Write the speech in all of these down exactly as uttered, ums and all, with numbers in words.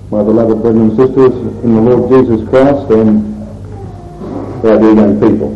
my beloved brothers and sisters in the Lord Jesus Christ, and our dear young people.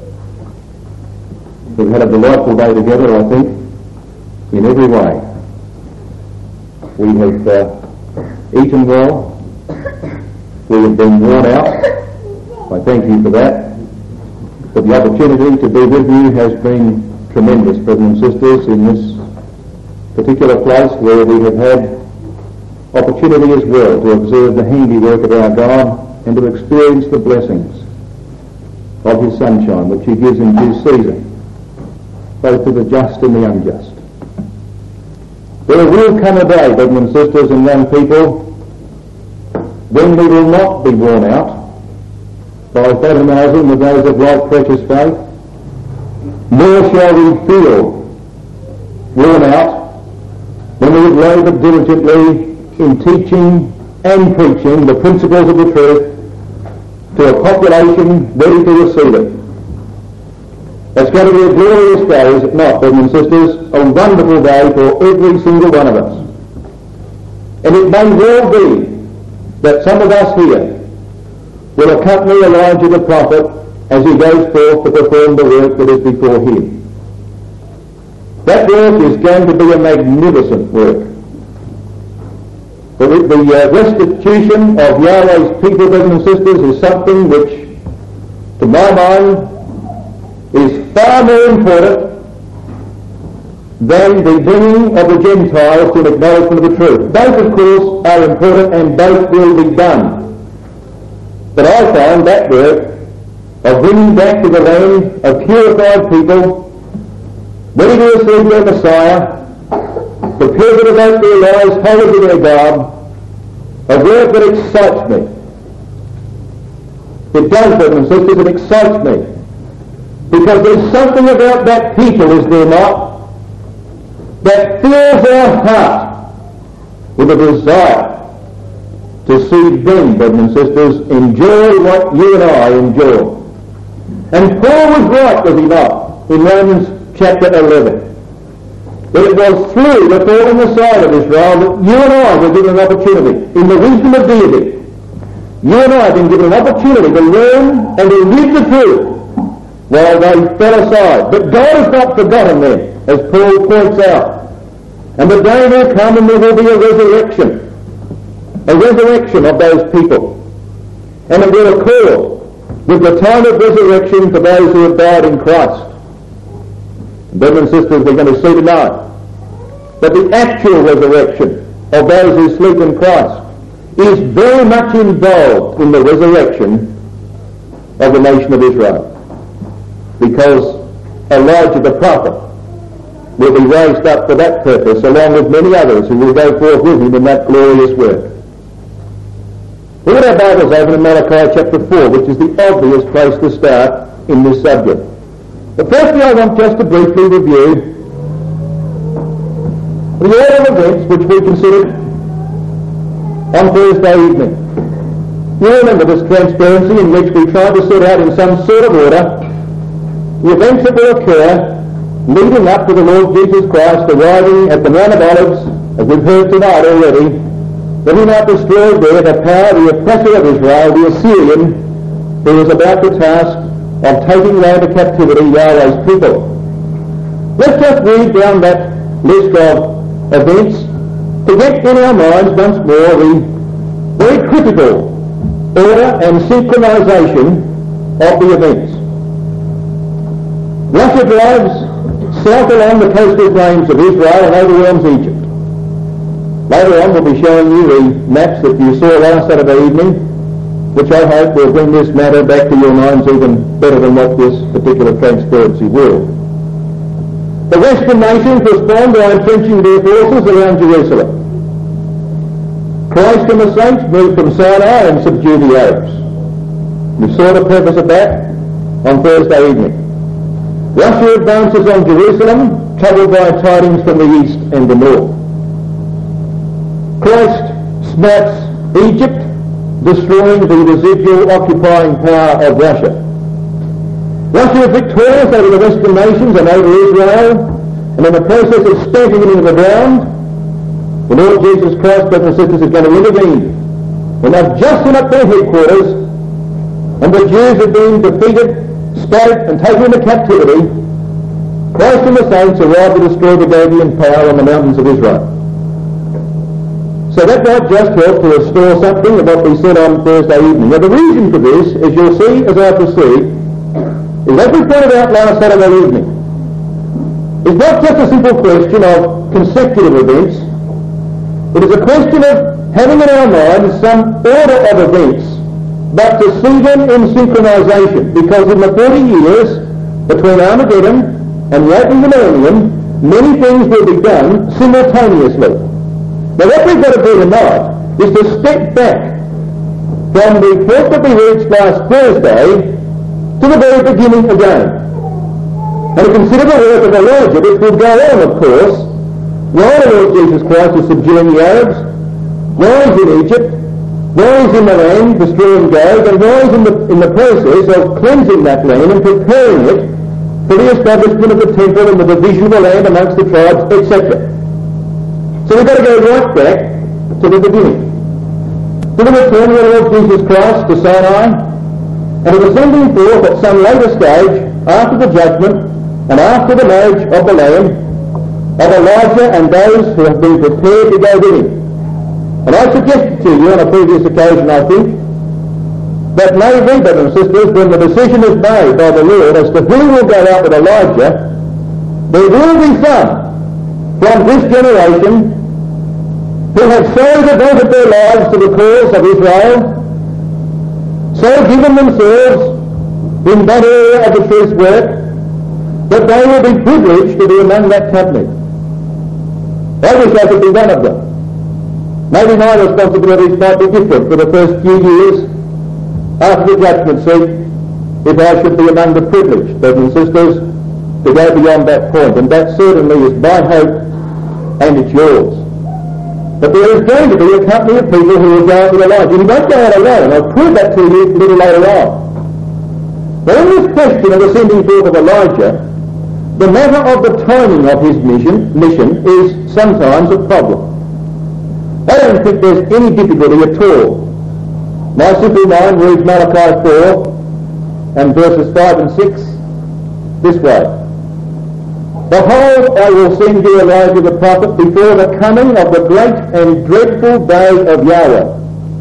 We've had a delightful day together, I think, in every way. We have uh, eaten well. We have been worn out. I thank you for that. But the opportunity to be with you has been tremendous, brothers and sisters, in this particular place where we have had opportunity as well to observe the handiwork of our God and to experience the blessings of His sunshine which He gives in due season, both to the just and the unjust. There will come a day, brothers and sisters and young people, when we will not be worn out by fraternising with those of like precious faith, nor shall we feel worn out when we have laboured diligently in teaching and preaching the principles of the truth to a population ready to receive it. It's going to be a glorious day, is it not, brothers and sisters? A wonderful day for every single one of us. And it may well be that some of us here will accompany Elijah the prophet as he goes forth to perform the work that is before him. That work is going to be a magnificent work. The, the uh, restitution of Yahweh's people, brothers and sisters, is something which, to my mind, is far more important than the bringing of the Gentiles to an acknowledgement of the truth. Both, of course, are important and both will be done. But I find that work of bringing back to the land a purified people, ready to receive their Messiah, prepared to devote their lives wholly to their God, a work that excites me. It does, brothers and sisters, it excites me. Because there's something about that people, is there not, that fills our heart with a desire to see them, brothers and sisters, enjoy what you and I enjoy. And Paul was right, was he not, in Romans chapter eleven. That it was through the falling aside of Israel that you and I were given an opportunity, in the wisdom of deity. You and I have been given an opportunity to learn and to live the truth while they fell aside. But God has not forgotten them, as Paul points out. And the day will come and there will be a resurrection. A resurrection of those people. And it will occur with the time of resurrection for those who have died in Christ. Brothers and sisters, we're going to see tonight that the actual resurrection of those who sleep in Christ is very much involved in the resurrection of the nation of Israel. Because Elijah the prophet will be raised up for that purpose, along with many others who will go forth with him in that glorious work. We have our Bibles open in Malachi chapter four, which is the obvious place to start in this subject. But firstly, I want just to briefly review the order of events which we considered on Thursday evening. You remember this transparency in which we tried to set out in some sort of order the events that will occur leading up to the Lord Jesus Christ arriving at the Mount of Olives, as we've heard tonight already, that he might destroy there the power, the oppressor of Israel, the Assyrian, who was about the task of taking away into captivity Yahweh's people. Let's just read down that list of events to get in our minds once more the very critical order and synchronization of the events. Russia drives south along the coastal plains of Israel and overwhelms Egypt. Later on we'll be showing you the maps that you saw last Saturday evening, which I hope will bring this matter back to your minds even better than what this particular transparency will. The Western nations respond by entrenching their forces around Jerusalem. Christ and the saints move from Sinai and subdue the Arabs. We saw the purpose of that on Thursday evening. Russia advances on Jerusalem, troubled by tidings from the east and the north. Christ smites Egypt, destroying the residual occupying power of Russia. Russia is victorious over the Western nations and over Israel, and in the process of stamping it into the ground, the Lord Jesus Christ, brothers and sisters, is going to intervene when they've just set up their headquarters and the Jews have been defeated, scattered and taken into captivity, Christ and the saints arrived to destroy the Davidian power on the mountains of Israel. So that might just help to restore something of what we said on Thursday evening. Now the reason for this, as you'll see as I proceed, is as we pointed out last Saturday evening, it's not just a simple question of consecutive events. It is a question of having in our minds some order of events, but to see them in synchronization, because in the forty years between Armageddon and the opening millennium, many things will be done simultaneously. Now what we've got to do tonight is to step back from the point that we reached last Thursday to the very beginning again, and to consider the work of Elijah, which will go on, of course, while the Lord Jesus Christ is subduing the Arabs, while he's in Egypt, while he's in the land destroying Gog, and while he's in the, in the process of cleansing that land and preparing it for the establishment of the temple and the division of the land amongst the tribes, et cetera. So we've got to go right back to the beginning, to the return of the Lord Jesus Christ to Sinai, and to the sending forth at some later stage, after the judgment and after the marriage of the Lamb, of Elijah and those who have been prepared to go with him. And I suggested to you on a previous occasion, I think, that maybe, brothers and sisters, when the decision is made by the Lord as to who will go out with Elijah, there will be some from this generation who have so devoted their lives to the cause of Israel, so given themselves in that area of the truth's work, that they will be privileged to be among that company. I wish I could be one of them. Maybe my responsibilities might be different for the first few years after the judgment seat, if I should be among the privileged, brothers and sisters, to go beyond that point. And that certainly is my hope, and it's yours. But there is going to be a company of people who will go out with Elijah. And he won't go out alone. I'll prove that to you a little later on. But in this question of the sending forth of Elijah, the matter of the timing of his mission, mission is sometimes a problem. I don't think there's any difficulty at all. My simple mind reads Malachi four and verses five and six this way. Behold, I will send you Elijah the prophet before the coming of the great and dreadful day of Yahweh.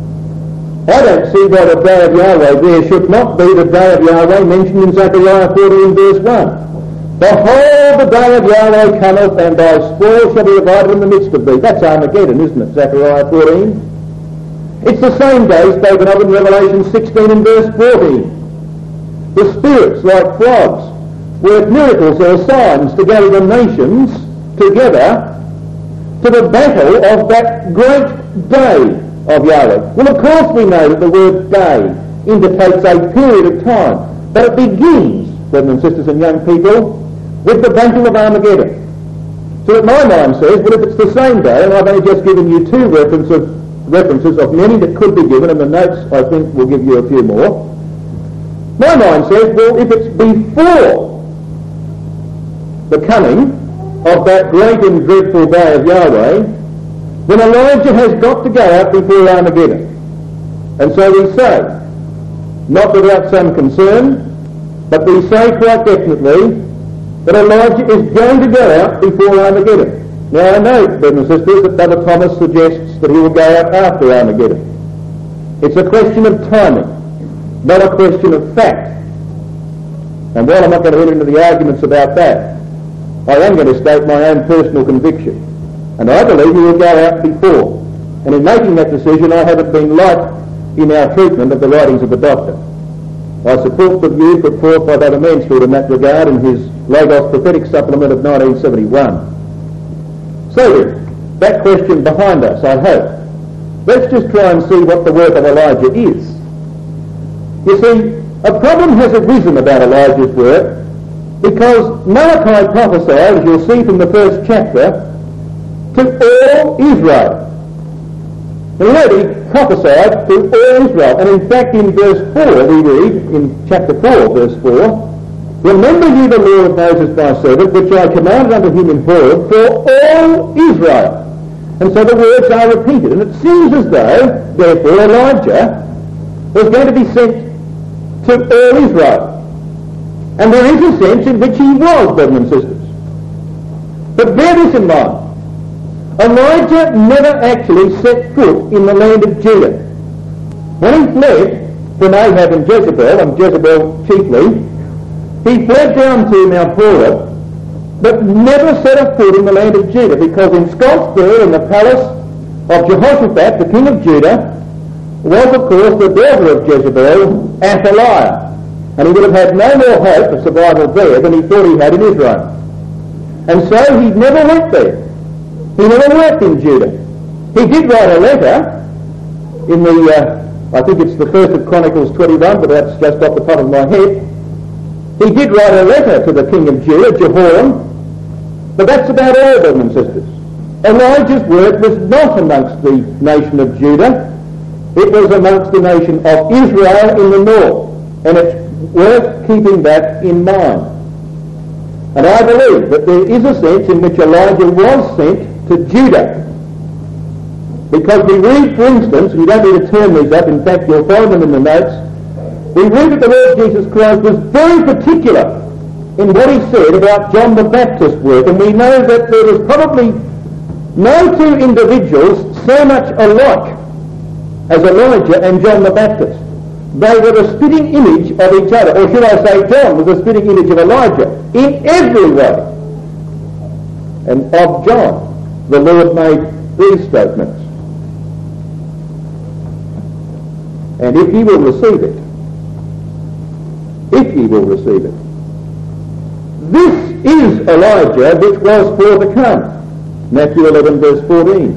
I don't see why the day of Yahweh there should not be the day of Yahweh mentioned in Zechariah fourteen verse one. Behold, the day of Yahweh cometh, and thy spoil shall be divided in the midst of thee. That's Armageddon, isn't it, Zechariah fourteen? It's the same day spoken of in Revelation sixteen and verse fourteen. The spirits, like frogs, work miracles or signs to gather the nations together to the battle of that great day of Yahweh. Well, of course we know that the word day indicates a period of time, but it begins, brothers and sisters and young people, with the battle of Armageddon. So that my mind says, well, if it's the same day, and I've only just given you two references, references of many that could be given, and the notes, I think, will give you a few more. My mind says, well, if it's before the coming of that great and dreadful day of Yahweh, then Elijah has got to go out before Armageddon. And so we say, not without some concern, but we say quite definitely that Elijah is going to go out before Armageddon. Now I know, brothers and sisters, that Brother Thomas suggests that he will go out after Armageddon. It's a question of timing, not a question of fact. And while I'm not going to enter into the arguments about that, I am going to state my own personal conviction. And I believe he will go out before. And in making that decision, I haven't been light in our treatment of the writings of the doctor. I support the view put forth by Brother Mansfield in that regard in his Logos Prophetic Supplement of nineteen seventy-one. So then, that question behind us, I hope. Let's just try and see what the work of Elijah is. You see, a problem has arisen about Elijah's work because Malachi prophesied, as you'll see from the first chapter, to all Israel. He already prophesied to all Israel, and in fact in verse four we read, in chapter four verse four, Remember ye the law of Moses my servant, which I commanded unto him in Horeb, for all Israel. And so the words are repeated. And it seems as though, therefore, Elijah was going to be sent to all Israel. And there is a sense in which he was, brothers and sisters. But bear this in mind. Elijah never actually set foot in the land of Judah. When he fled from Ahab and Jezebel, and Jezebel chiefly, he fled down to Mount Horeb, but never set a foot in the land of Judah, because ensconced there in the palace of Jehoshaphat, the king of Judah, was of course the daughter of Jezebel, Athaliah. And he would have had no more hope of survival there than he thought he had in Israel. And so he never went there. He never worked in Judah. He did write a letter in the, uh, I think it's the first of Chronicles twenty-one, but that's just off the top of my head. He did write a letter to the king of Judah, Jehoram, but that's about all, brothers and sisters. Elijah's work was not amongst the nation of Judah. It was amongst the nation of Israel in the north. And it's worth keeping that in mind. And I believe that there is a sense in which Elijah was sent to Judah. Because we read, for instance, you don't need to turn these up, in fact you'll find them in the notes, we read that the Lord Jesus Christ was very particular in what he said about John the Baptist's work, and we know that there was probably no two individuals so much alike as Elijah and John the Baptist. They were a spitting image of each other, or should I say John was a spitting image of Elijah in every way. And of John, the Lord made these statements. And if ye will receive it, if ye will receive it, this is Elijah which was for to come. Matthew eleven verse fourteen.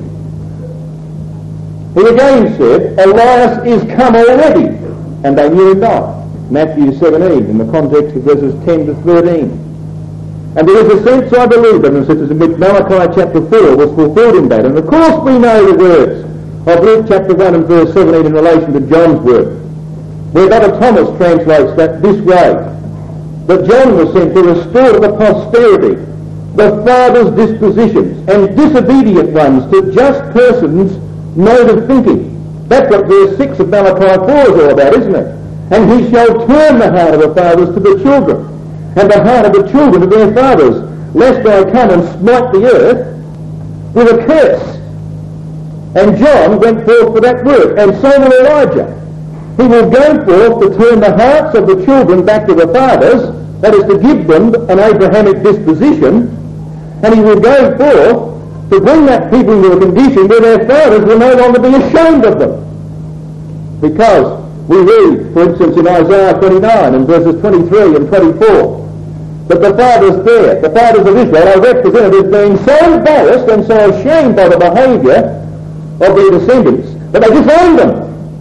He again said, Elias is come already, and they knew him not. Matthew seventeen, in the context of verses ten to thirteen. And there is a sense, I believe, brothers and sisters, in which Malachi chapter four was fulfilled in that. And of course we know the words of Luke chapter one and verse seventeen in relation to John's work, where Brother Thomas translates that this way, that John was sent to restore to the posterity the father's dispositions and disobedient ones to just persons' mode of thinking. That's what verse six of Malachi four is all about, isn't it? And he shall turn the heart of the fathers to the children, and the heart of the children to their fathers, lest I come and smite the earth with a curse. And John went forth for that work, and so will Elijah. He will go forth to turn the hearts of the children back to the fathers, that is to give them an Abrahamic disposition, and he will go forth to bring that people into a condition where their fathers will no longer be ashamed of them. Because we read, for instance, in Isaiah twenty-nine and verses twenty-three and twenty-four, that the fathers there, the fathers of Israel, are represented as being so embarrassed and so ashamed by the behaviour of their descendants that they disown them.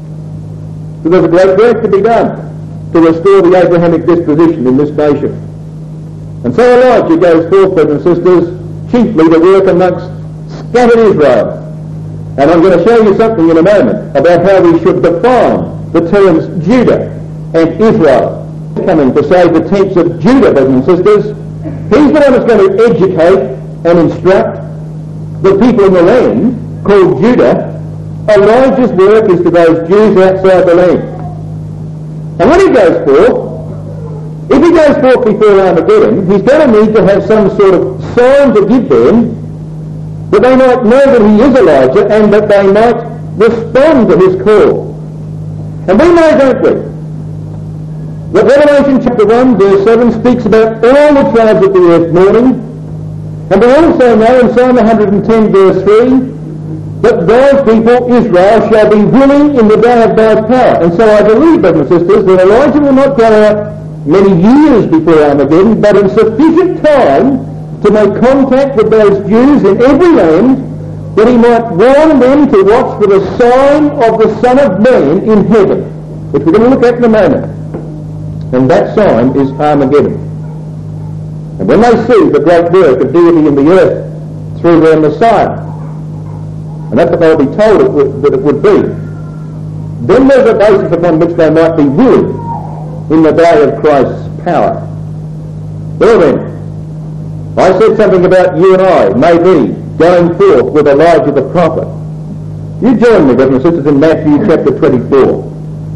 So there's a great work to be done to restore the Abrahamic disposition in this nation. And so Elijah goes forth, brothers and sisters, chiefly to work amongst scattered Israel. And I'm going to show you something in a moment about how we should define the terms Judah and Israel. Coming to save the tents of Judah, brothers and sisters, he's the one that's going to educate and instruct the people in the land called Judah. Elijah's work is to those Jews outside the land. And when he goes forth, if he goes forth before Armageddon, he's going to need to have some sort of sign to give them that they might know that he is Elijah and that they might respond to his call. And we know, don't we, that Revelation chapter one verse seven speaks about all the tribes of the earth mourning, and we also know in Psalm one hundred ten verse three that God's people, Israel, shall be willing in the day of God's power. And so I believe, brothers and sisters, that Elijah will not go out many years before Armageddon, but in sufficient time to make contact with those Jews in every land, that he might warn them to watch for the sign of the Son of Man in heaven, which we're going to look at in a moment. And that sign is Armageddon. And when they see the great work of deity in the earth through their Messiah, and that's what they'll be told it would, that it would be, then there's a basis upon which they might be willing in the day of Christ's power. Well then, I said something about you and I, maybe, going forth with Elijah the prophet. You join me, brothers and sisters, in Matthew chapter twenty-four.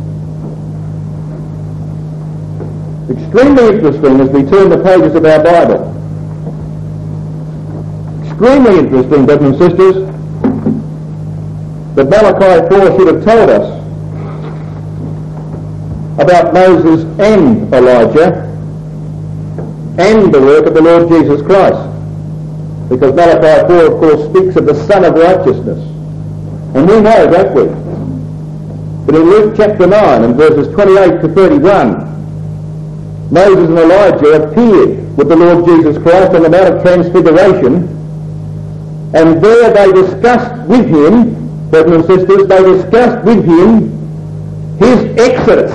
Extremely interesting as we turn the pages of our Bible. Extremely interesting, brothers and sisters, that Malachi four should have told us about Moses and Elijah and the work of the Lord Jesus Christ. Because Malachi four, of course, speaks of the Son of Righteousness. And we know, don't we? But in Luke chapter nine and verses twenty-eight to thirty-one, Moses and Elijah appeared with the Lord Jesus Christ on the Mount of Transfiguration, and there they discussed with him, brothers and sisters, they discussed with him his exodus,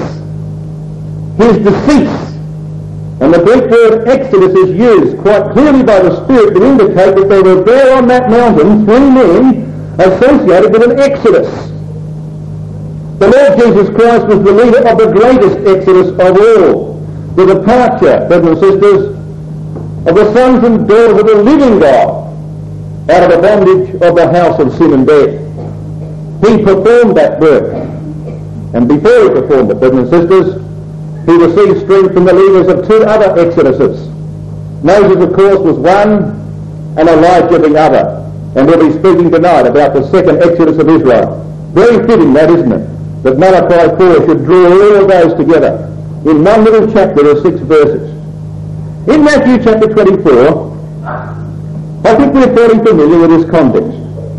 his decease. And the Greek word exodus is used quite clearly by the Spirit to indicate that there were there on that mountain three men associated with an exodus. The Lord Jesus Christ was the leader of the greatest exodus of all, the departure, brothers and sisters, of the sons and daughters of the living God out of the bondage of the house of sin and death. He performed that work. And before he performed it, brothers and sisters, he received strength from the leaders of two other exoduses. Moses, of course, was one, and Elijah the other. And we'll be speaking tonight about the second exodus of Israel. Very fitting, that, isn't it? That Malachi four should draw all of those together in one little chapter of six verses. In Matthew chapter twenty-four, I think we're fairly familiar with this context.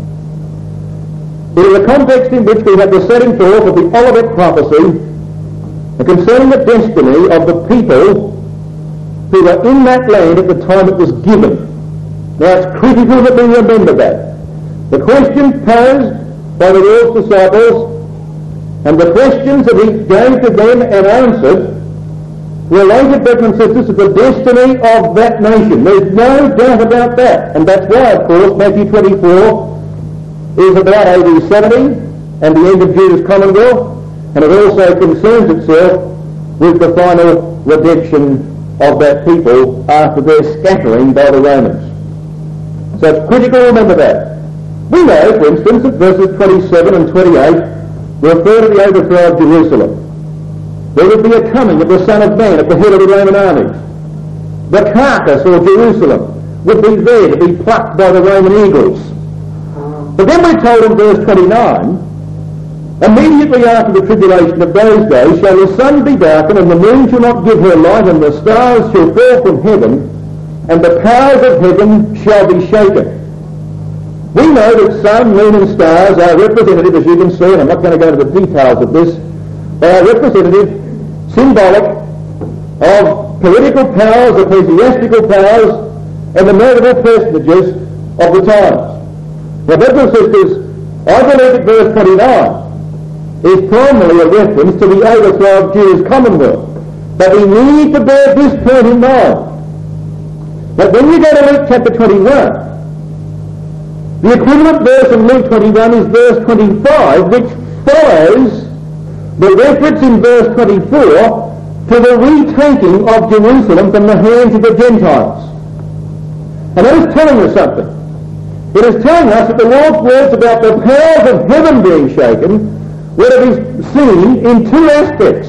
It is a context in which we have the setting forth of the Olivet prophecy concerning the destiny of the people who were in that land at the time it was given. Now it's critical that we remember that. The question posed by the Lord's disciples and the questions that he gave to them and answered related, brothers and sisters, to the destiny of that nation. There's no doubt about that. And that's why, of course, Matthew twenty-four is about A D seventy and the end of Judah's commonwealth, and it also concerns itself with the final redemption of that people after their scattering by the Romans. So it's critical to remember that. We know, for instance, that verses twenty-seven and twenty-eight refer to the overthrow of Jerusalem. There would be a coming of the Son of Man at the head of the Roman armies. The carcass, or Jerusalem, would be there to be plucked by the Roman eagles. But then we're told in verse twenty-nine, immediately after the tribulation of those days shall the sun be darkened, and the moon shall not give her light, and the stars shall fall from heaven, and the powers of heaven shall be shaken. We know that sun, moon and stars are representative, as you can see, and I'm not going to go into the details of this, they are representative, symbolic of political powers, ecclesiastical powers, and the notable personages of the times. Now, brothers and sisters, I believe that verse twenty-nine is primarily a reference to the overthrow of Judah's commonwealth. But we need to bear this point in mind. But when you go to Luke chapter twenty-one, the equivalent verse in Luke twenty-one is verse twenty-five, which follows the reference in verse twenty-four to the retaking of Jerusalem from the hands of the Gentiles. And that is telling us something. It is telling us that the Lord's words about the powers of heaven being shaken were to be seen in two aspects.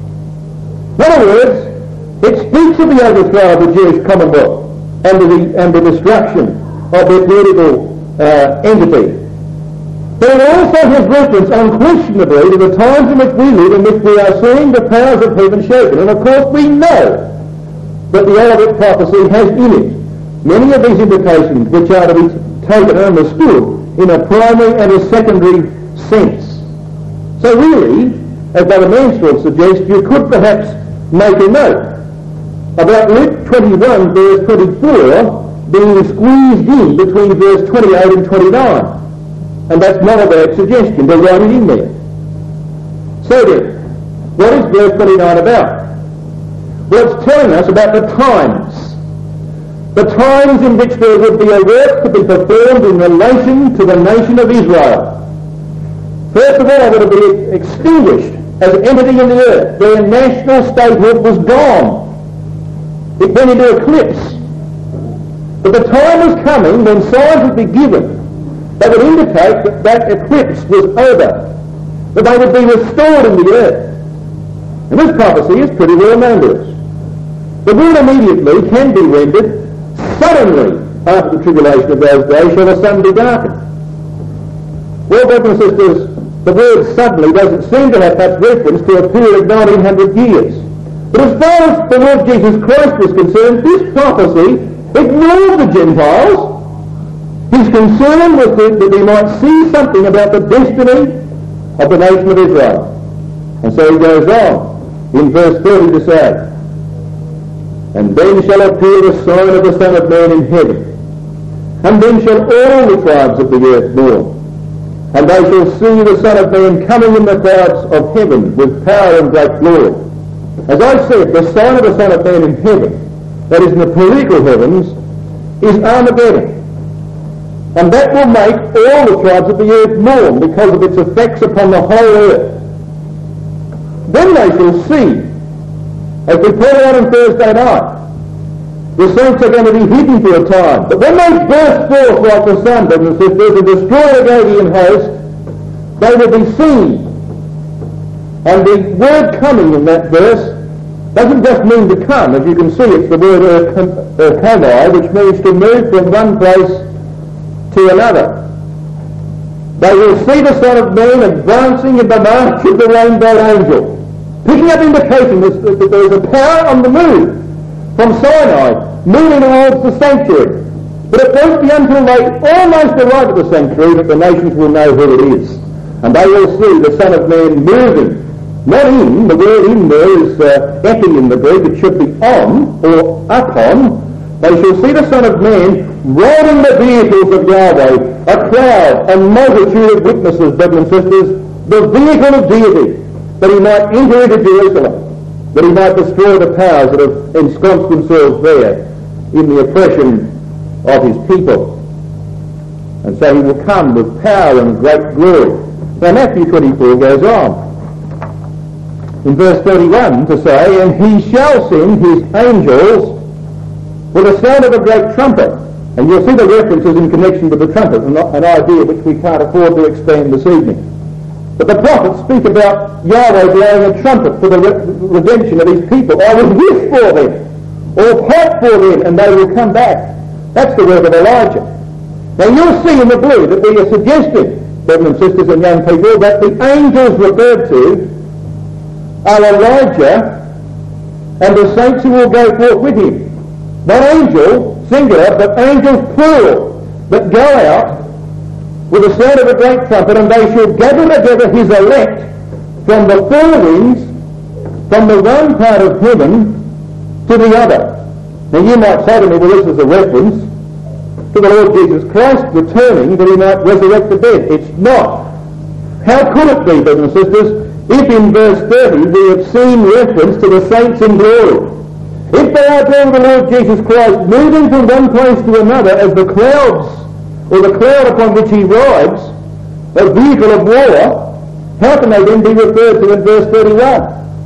In other words, it speaks of the overthrow of the Jewish commonwealth and the, and the destruction of their political uh, entity. But it also has reference unquestionably to the times in which we live, in which we are seeing the powers of heaven shaken. And of course we know that the Olivet prophecy has in it many of these indications which are to be taken and understood in a primary and a secondary sense. So really, as Brother Mansfield suggests, you could perhaps make a note about Luke twenty-one verse twenty-four being squeezed in between verse twenty-eight and twenty-nine. And that's not a bad suggestion, they're right in there. So then, what is verse twenty-nine about? Well, it's telling us about the times. The times in which there would be a work to be performed in relation to the nation of Israel. First of all, it would be extinguished as an entity in the earth. Their national statehood was gone. It went into eclipse. But the time was coming when signs would be given that would indicate that that eclipse was over, that they would be restored in the earth. And this prophecy is pretty well known to us. The word immediately can be rendered suddenly after the tribulation of those days shall the sun be darkened. Well, brothers and sisters, the word suddenly doesn't seem to have much reference to a period of nineteen hundred years. But as far as the Lord Jesus Christ was concerned, this prophecy ignored the Gentiles. His concern was that, that they might see something about the destiny of the nation of Israel. And so he goes on in verse thirty to say, "And then shall appear the sign of the Son of Man in heaven, and then shall all the tribes of the earth mourn, and they shall see the Son of Man coming in the clouds of heaven with power and great glory." As I said, the sign of the Son of Man in heaven, that is in the political heavens, is Armageddon. And that will make all the tribes of the earth mourn because of its effects upon the whole earth. Then they shall see, as we pointed out on Thursday night, the saints are going to be hidden for a time. But when they burst forth like the sun, brothers and sisters, and destroy the Gadian host, they will be seen. And the word coming in that verse doesn't just mean to come. As you can see, it's the word erkamai, which means to move from one place to another. They will see the Son of Man advancing in the march of the rainbow angel, picking up indication that there is a power on the move from Sinai, moving towards the sanctuary. But it won't be until they almost arrive at the sanctuary that the nations will know who it is. And they will see the Son of Man moving. Not in, the word in there is uh, epi in the Greek, it should be on, or upon. They shall see the Son of Man riding the vehicles of Yahweh, a cloud and multitude of witnesses, brothers and sisters, the vehicle of deity, that he might enter into Jerusalem, that he might destroy the powers that have ensconced themselves there in the oppression of his people. And so he will come with power and great glory. Now Matthew twenty-four goes on in verse thirty-one to say, "And he shall send his angels with the sound of a great trumpet." And you'll see the references in connection with the trumpet, an idea which we can't afford to expand this evening. But the prophets speak about Yahweh blowing a trumpet for the re- redemption of his people. "I will wish for them, or pipe for them, and they will come back." That's the word of Elijah. Now you'll see in the blue that we are suggesting, brothers and sisters and young people, that the angels referred to are Elijah and the saints who will go forth with him. Not angel, singular, but angels plural, that go out with the sound of a great trumpet, and they shall gather together his elect from the four winds, from the one part of heaven to the other. Now you might say to me, well, this is a reference to the Lord Jesus Christ returning that he might resurrect the dead. It's not. How could it be, brothers and sisters, if in verse thirty we have seen reference to the saints in glory? If they are doing the Lord Jesus Christ moving from one place to another as the clouds, or the cloud upon which he rides, a vehicle of war, how can they then be referred to in verse thirty-one?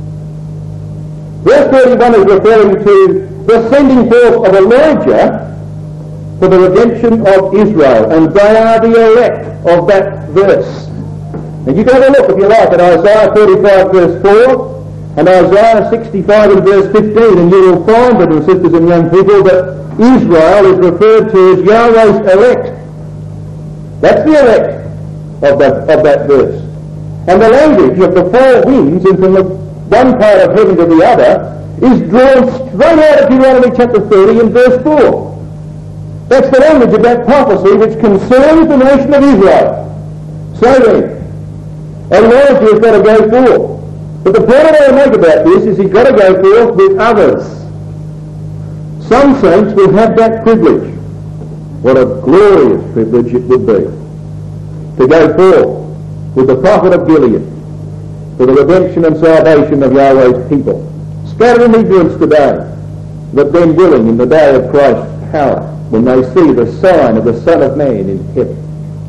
Verse thirty-one is referring to the sending forth of Elijah for the redemption of Israel, and they are the elect of that verse. And you can have a look, if you like, at Isaiah forty-five verse four, and Isaiah sixty-five and verse fifteen, and you will find, brothers and sisters and young people, that Israel is referred to as Yahweh's elect. That's the elect of that, of that verse. And the language of the four winds and from the one part of heaven to the other is drawn straight out of Deuteronomy chapter thirty and verse four. That's the language of that prophecy which concerns the nation of Israel. So then, Elijah has got to go forth. But the point I want to make about this is he's got to go forth with others. Some saints will have that privilege. What a glorious privilege it would be to go forth with the prophet of Gilead for the redemption and salvation of Yahweh's people, scattered in ignorance today, but then willing in the day of Christ's power when they see the sign of the Son of Man in heaven.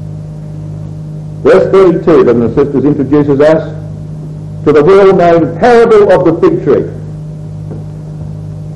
Verse thirty-two, brothers and sisters, introduces us to the well-known parable of the fig tree.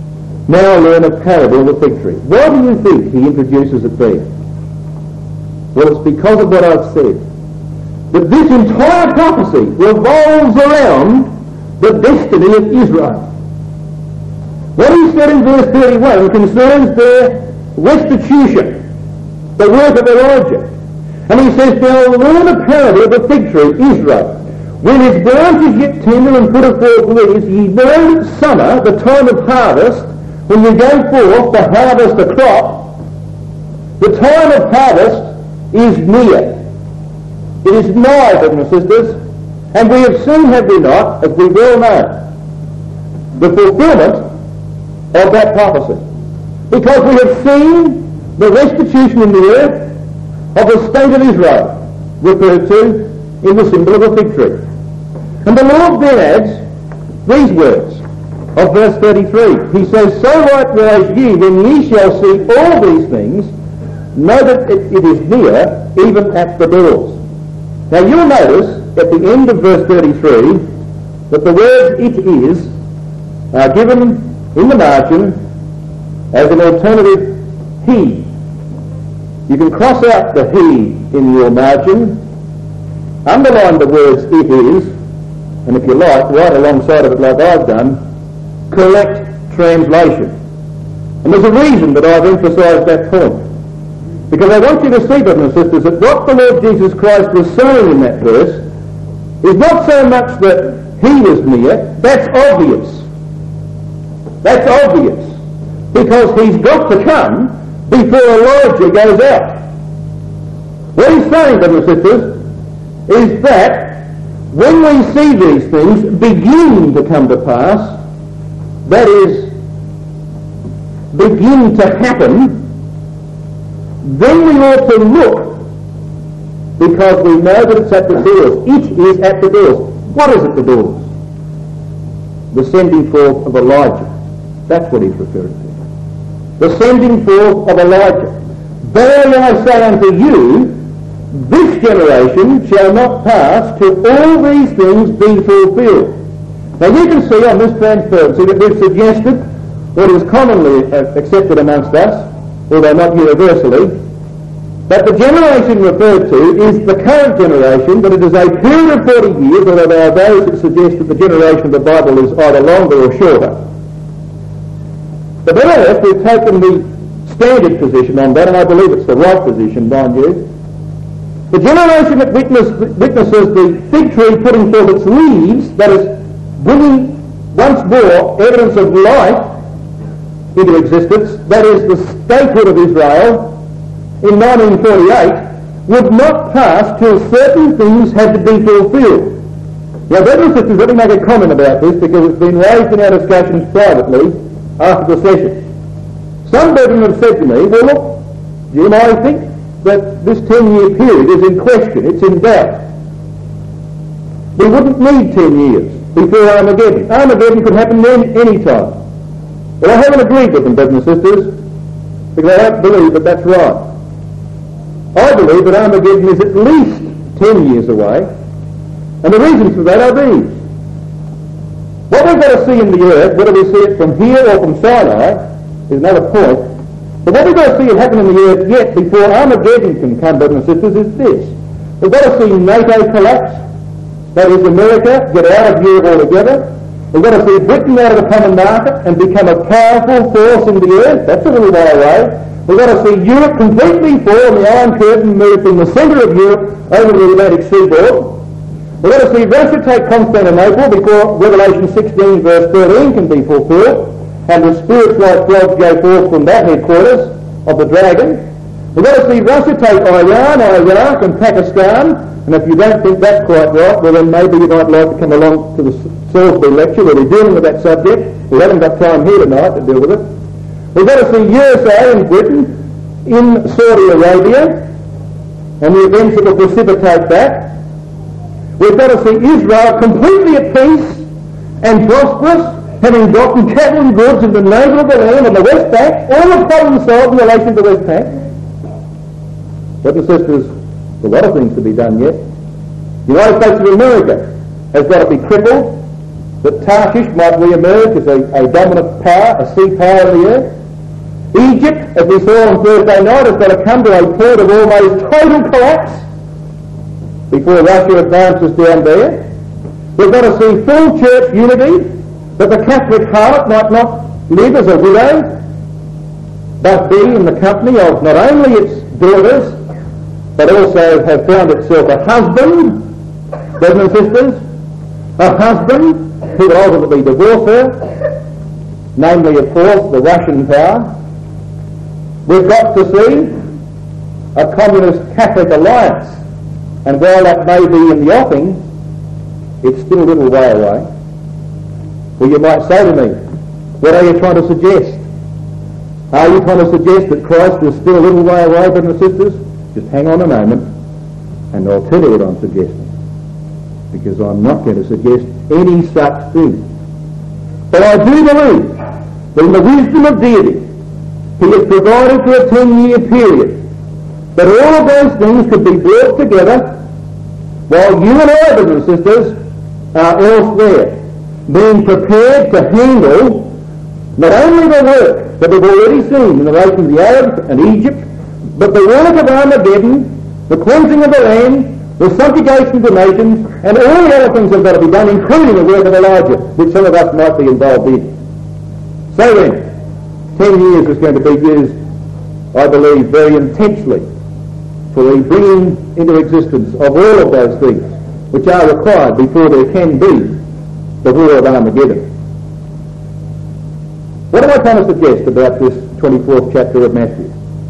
Now learn a parable of the fig tree. Why do you think he introduces it there? Well, it's because of what I've said. That this entire prophecy revolves around the destiny of Israel. What he said in verse thirty-one concerns their restitution, the work of Elijah. And he says, now learn a parable of the fig tree, Israel. When his branch is yet tender and putteth forth leaves, ye know that summer, the time of harvest, when you go forth to harvest a crop, the time of harvest is near. It is nigh, brothers and sisters, and we have seen, have we not, as we well know, the fulfilment of that prophecy. Because we have seen the restitution in the earth of the state of Israel, referred to in the symbol of a fig tree. And the Lord then adds these words of verse thirty-three. He says, so likewise ye, when ye shall see all these things, know that it, it is near, even at the doors. Now you'll notice at the end of verse thirty-three that the word it is are given in the margin as an alternative he. You can cross out the he in your margin, underline the words it is, and if you like, right alongside of it like I've done, correct translation. And there's a reason that I've emphasised that point. Because I want you to see, brothers and sisters, that what the Lord Jesus Christ was saying in that verse is not so much that he was near, that's obvious. That's obvious. Because he's got to come before Elijah goes out. What he's saying, brothers and sisters, is that when we see these things begin to come to pass, that is, begin to happen, then we ought to look, because we know that it's at the doors. It is at the doors. What is at the doors? The sending forth of Elijah. That's what he's referring to. The sending forth of Elijah. Verily I say unto you, this generation shall not pass till all these things be fulfilled. Now you can see on this transparency that we've suggested what is commonly accepted amongst us, although not universally, that the generation referred to is the current generation, but it is a period of forty years, although there are those that suggest that the generation of the Bible is either longer or shorter. But nevertheless, we've taken the standard position on that, and I believe it's the right position, mind you. The generation that witness, witnesses the fig tree putting forth its leaves, that is, bringing once more evidence of life into existence, that is, the statehood of Israel, in nineteen forty-eight, would not pass till certain things had to be fulfilled. Now, brothers and sisters, let me make a comment about this, because it's been raised in our discussions privately after the session. Some brethren have said to me, well look, Jim, I think that this ten-year period is in question, it's in doubt. We wouldn't need ten years before Armageddon. Armageddon could happen then any time. But I haven't agreed with them, brothers and sisters, because I don't believe that that's right. I believe that Armageddon is at least ten years away, and the reasons for that are these. What we've got to see in the earth, whether we see it from here or from Sinai, is another point. But what we've got to see it happen in the earth yet before Armageddon can come, brothers and sisters, is this. We've got to see NATO collapse, that is America get out of Europe altogether. We've got to see Britain out of the common market and become a powerful force in the earth. That's a little while away. We've got to see Europe completely fall and the Iron Curtain move from the centre of Europe over to the Atlantic seaboard. We've got to see Russia take Constantinople before Revelation sixteen verse thirteen can be fulfilled, and the spirits like frogs go forth from that headquarters of the dragon. We've got to see Russia take Iran, Iraq and Pakistan, and if you don't think that's quite right, well then maybe you might like to come along to the Salisbury lecture where we're dealing with that subject. We haven't got time here tonight to deal with it. We've got to see U S A and Britain in Saudi Arabia and the events that will precipitate that. We've got to see Israel completely at peace and prosperous, having gotten cattle and goods in the neighbour of the land on the West Bank, all the problems solved in relation to the West Bank. Brothers and sisters, there's a lot of things to be done yet. The United States of America has got to be crippled that Tarshish might re-emerge as a, a dominant power, a sea power of the earth. Egypt, as we saw on Thursday night, has got to come to a point of almost total collapse before Russia advances down there. We've got to see full church unity, that the Catholic harlot might not live as a widow, but be in the company of not only its daughters, but also have found itself a husband, brothers and sisters, a husband who will ultimately divorce her, namely, of course, the Russian power. We've got to see a communist Catholic alliance, and while that may be in the offing, it's still a little way away. Well, you might say to me, what are you trying to suggest? Are you trying to suggest that Christ is still a little way away, brothers and sisters? Just hang on a moment, and I'll tell you what I'm suggesting, because I'm not going to suggest any such thing. But I do believe that in the wisdom of deity, he has provided for a ten-year period that all of those things could be brought together while you and I, brothers and sisters, are elsewhere, being prepared to handle not only the work that we've already seen in relation to the Arabs and Egypt, but the work of Armageddon, the cleansing of the land, the subjugation of the nations, and all the other things that have got to be done, including the work of Elijah, which some of us might be involved in. So then, ten years is going to be used, I believe, very intensely for the bringing into existence of all of those things which are required before there can be the war of Armageddon. What am I trying to suggest about this twenty-fourth chapter of Matthew?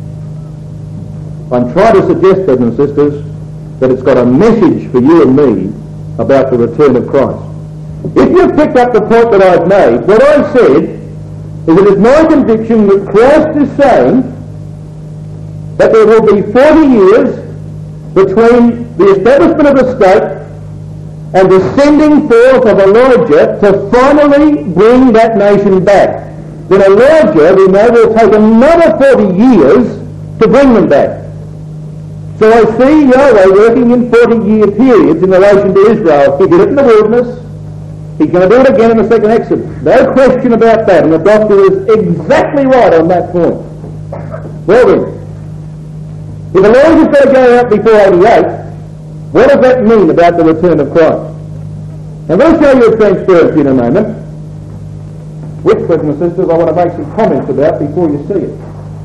I'm trying to suggest, brothers and sisters, that it's got a message for you and me about the return of Christ. If you've picked up the point that I've made, what I've said is it is my conviction that Christ is saying that there will be forty years between the establishment of the state and the sending forth of Elijah to finally bring that nation back. Then Elijah, we know, will take another forty years to bring them back. So I see Yahweh working in forty-year periods in relation to Israel. He did it in the wilderness. He's going to do it again in the second Exodus. No question about that, and the doctor is exactly right on that point. Well then, if Elijah's going to go out before eighty-eight, what does that mean about the return of Christ? I'm going to show you a transparency in a moment, which, brothers and sisters, I want to make some comments about before you see it.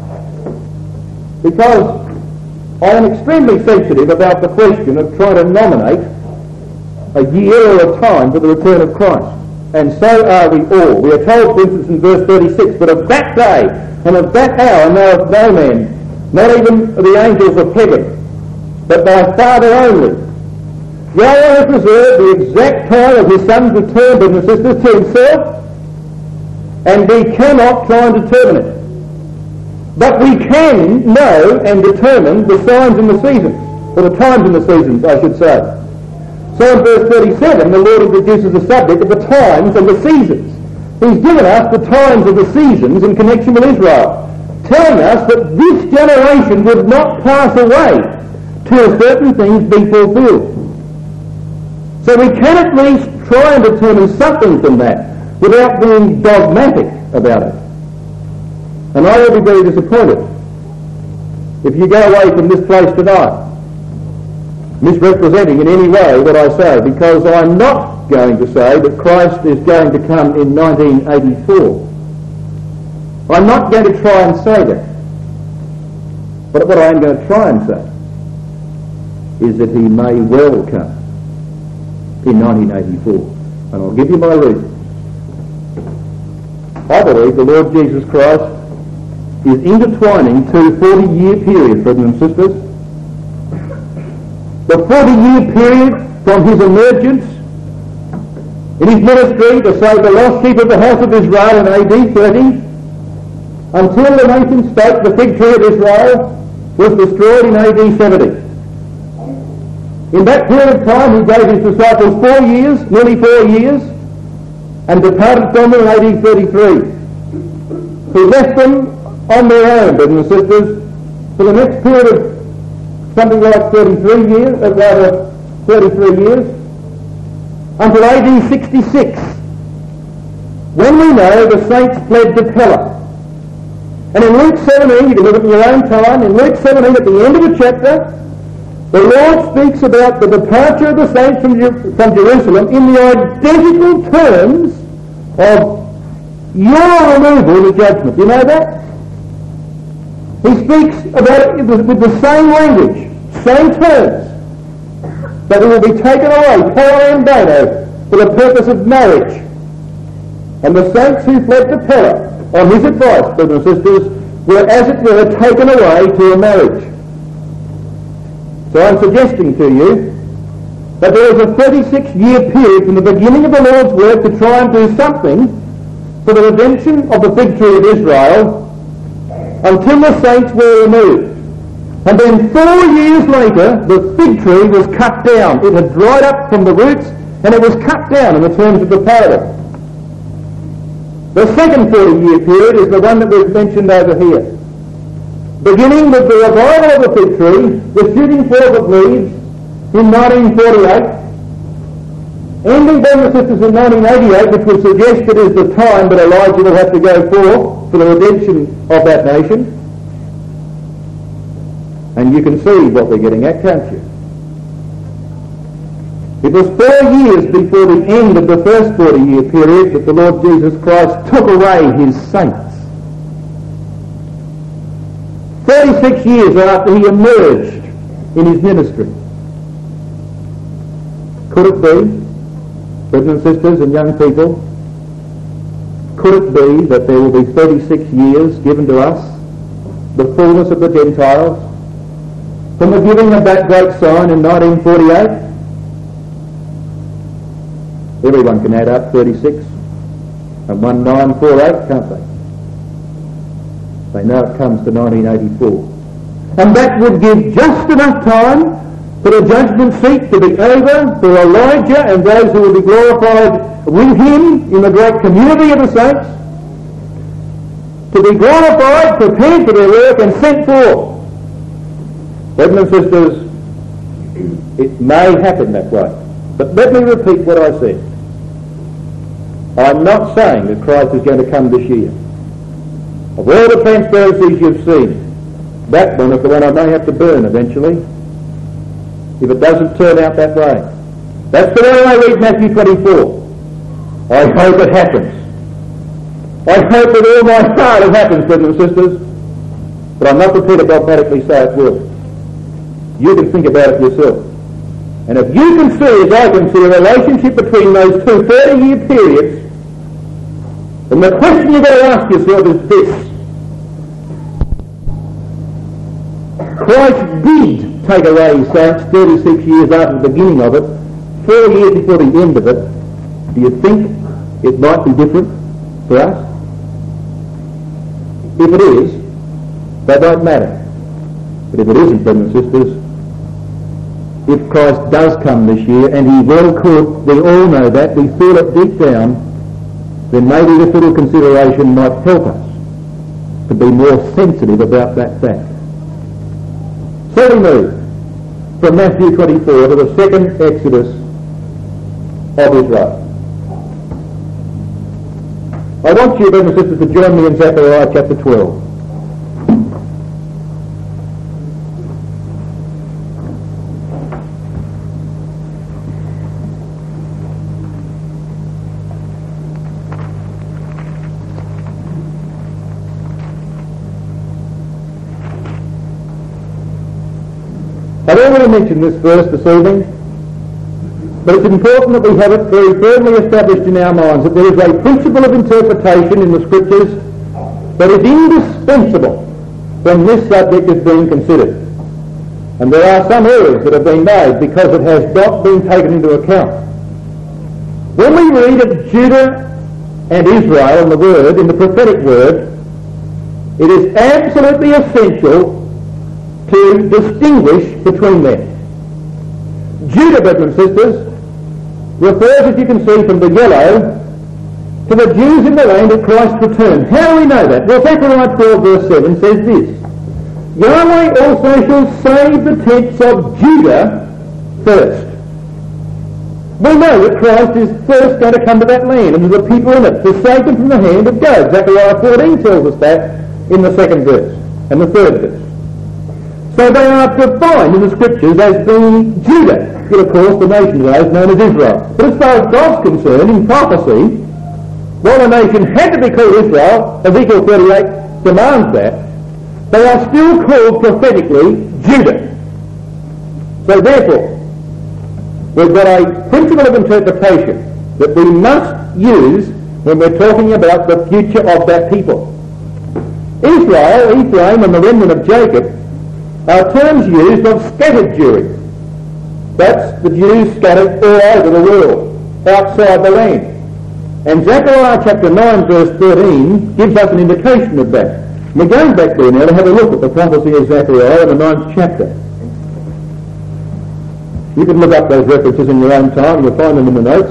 Because I am extremely sensitive about the question of trying to nominate a year or a time for the return of Christ. And so are we all. We are told, for instance, in verse thirty-six, but of that day and of that hour knoweth no man, not even the angels of heaven, but thy Father only. Yahweh has reserved the exact time of his Son's return, brothers and sisters, to himself, and we cannot try and determine it. But we can know and determine the signs and the seasons, or the times and the seasons, I should say. So in verse thirty-seven, the Lord introduces the subject of the times and the seasons. He's given us the times of the seasons in connection with Israel, telling us that this generation would not pass away till certain things be fulfilled. So we can at least try and determine something from that without being dogmatic about it. And I will be very disappointed if you go away from this place tonight misrepresenting in any way what I say, because I'm not going to say that Christ is going to come in nineteen eighty-four. I'm not going to try and say that. But what I am going to try and say is that he may well come in nineteen eighty-four. And I'll give you my reasons. I believe the Lord Jesus Christ is intertwining two forty-year periods, brothers and sisters. The forty-year period from his emergence in his ministry to save the lost sheep of the house of Israel in A D thirty, until the nation state, the fig tree of Israel, was destroyed in A D seventy. In that period of time, he gave his disciples four years, nearly four years, and departed from them in A D thirty-three. He left them on their own, brothers and sisters, for the next period of something like thirty-three years, uh, rather thirty-three years, until A D sixty-six, when we know the saints fled to Pella. And in Luke seventeen, you can look at in your own time, in Luke seventeen at the end of the chapter, the Lord speaks about the departure of the saints from, Jer- from Jerusalem in the identical terms of your removal of judgment. Do you know that? He speaks about it with the same language, same terms, that we will be taken away, Pella and Bono, for the purpose of marriage. And the saints who fled to Pella, on his advice, brothers and sisters, were as it were taken away to a marriage. So I'm suggesting to you that there was a thirty-six year period from the beginning of the Lord's work to try and do something for the redemption of the fig tree of Israel until the saints were removed. And then four years later, the fig tree was cut down. It had dried up from the roots and it was cut down in the terms of the parable. The second forty-year period is the one that we've mentioned over here. Beginning with the revival of the fig tree, the shooting forth of leaves in nineteen forty-eight, ending, brothers and sisters, in nineteen eighty-eight, which would suggest it is the time that Elijah will have to go forth for the redemption of that nation. And you can see what we're getting at, can't you? It was four years before the end of the first forty-year period that the Lord Jesus Christ took away his saints. thirty-six years after he emerged in his ministry. Could it be, brothers and sisters and young people, could it be that there will be thirty-six years given to us, the fullness of the Gentiles, from the giving of that great sign in nineteen forty-eight? Everyone can add up thirty-six and one nine four eight, can't they? They know it comes to nineteen eighty-four. And that would give just enough time for the judgment seat to be over for Elijah and those who will be glorified with him in the great community of the saints, to be glorified, prepared for their work and sent forth. Brothers and sisters, it may happen that way. But let me repeat what I said. I'm not saying that Christ is going to come this year. Of all the transparencies you've seen, that one is the one I may have to burn eventually, if it doesn't turn out that way. That's the way I read Matthew twenty-four. I hope it happens. I hope with all my heart it happens, brothers and sisters, but I'm not prepared to dogmatically say it will. You can think about it yourself. And if you can see, as I can see, a relationship between those two thirty-year periods, then the question you've got to ask yourself is this. Christ did take away his saints thirty-six years after the beginning of it, four years before the end of it. Do you think it might be different for us? If it is, that won't matter. But if it isn't, brothers and sisters, if Christ does come this year, and he well could, we all know that, we feel it deep down, then maybe this little consideration might help us to be more sensitive about that fact. So we move from Matthew twenty-four to the second Exodus of Israel. I want you, brothers and sisters, to join me in Zechariah chapter twelve. I've already mentioned this verse this evening, but it's important that we have it very firmly established in our minds that there is a principle of interpretation in the Scriptures that is indispensable when this subject is being considered. And there are some errors that have been made because it has not been taken into account. When we read of Judah and Israel in the Word, in the prophetic Word, it is absolutely essential to distinguish between them. Judah, brothers and sisters, refers, as you can see from the yellow, to the Jews in the land at Christ's return. How do we know that? Well, Zechariah twelve verse seven says this: Yahweh also shall save the tents of Judah first. we know that Christ is first going to come to that land and there's a people in it to save them from the hand of God. Zechariah fourteen tells us that in the second verse and the third verse. So they are defined in the scriptures as being Judah, but of course the nation today is known as Israel. But as far as God's concerned, in prophecy, while the nation had to be called Israel, Ezekiel thirty-eight demands that, they are still called prophetically Judah. So therefore, we've got a principle of interpretation that we must use when we're talking about the future of that people. Israel, Ephraim, and the remnant of Jacob are terms used of scattered Jewry. That's the Jews scattered all over the world, outside the land. And Zechariah chapter nine verse thirteen gives us an indication of that. We're going back there now to have a look at the prophecy of Zechariah in the ninth chapter. You can look up those references in your own time, you'll find them in the notes.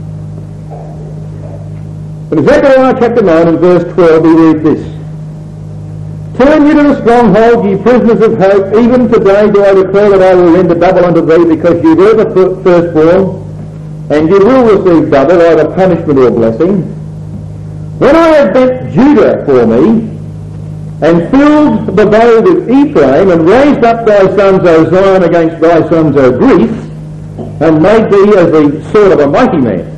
In Zechariah chapter nine and verse twelve we read this. Turn you to the stronghold, ye prisoners of hope. Even today do I declare that I will render double unto thee, because ye were the firstborn, and ye will receive double, either punishment or blessing. When I have bent Judah for me, and filled the bow with Ephraim, and raised up thy sons, O Zion, against thy sons, O Greece, and made thee as the sword of a mighty man.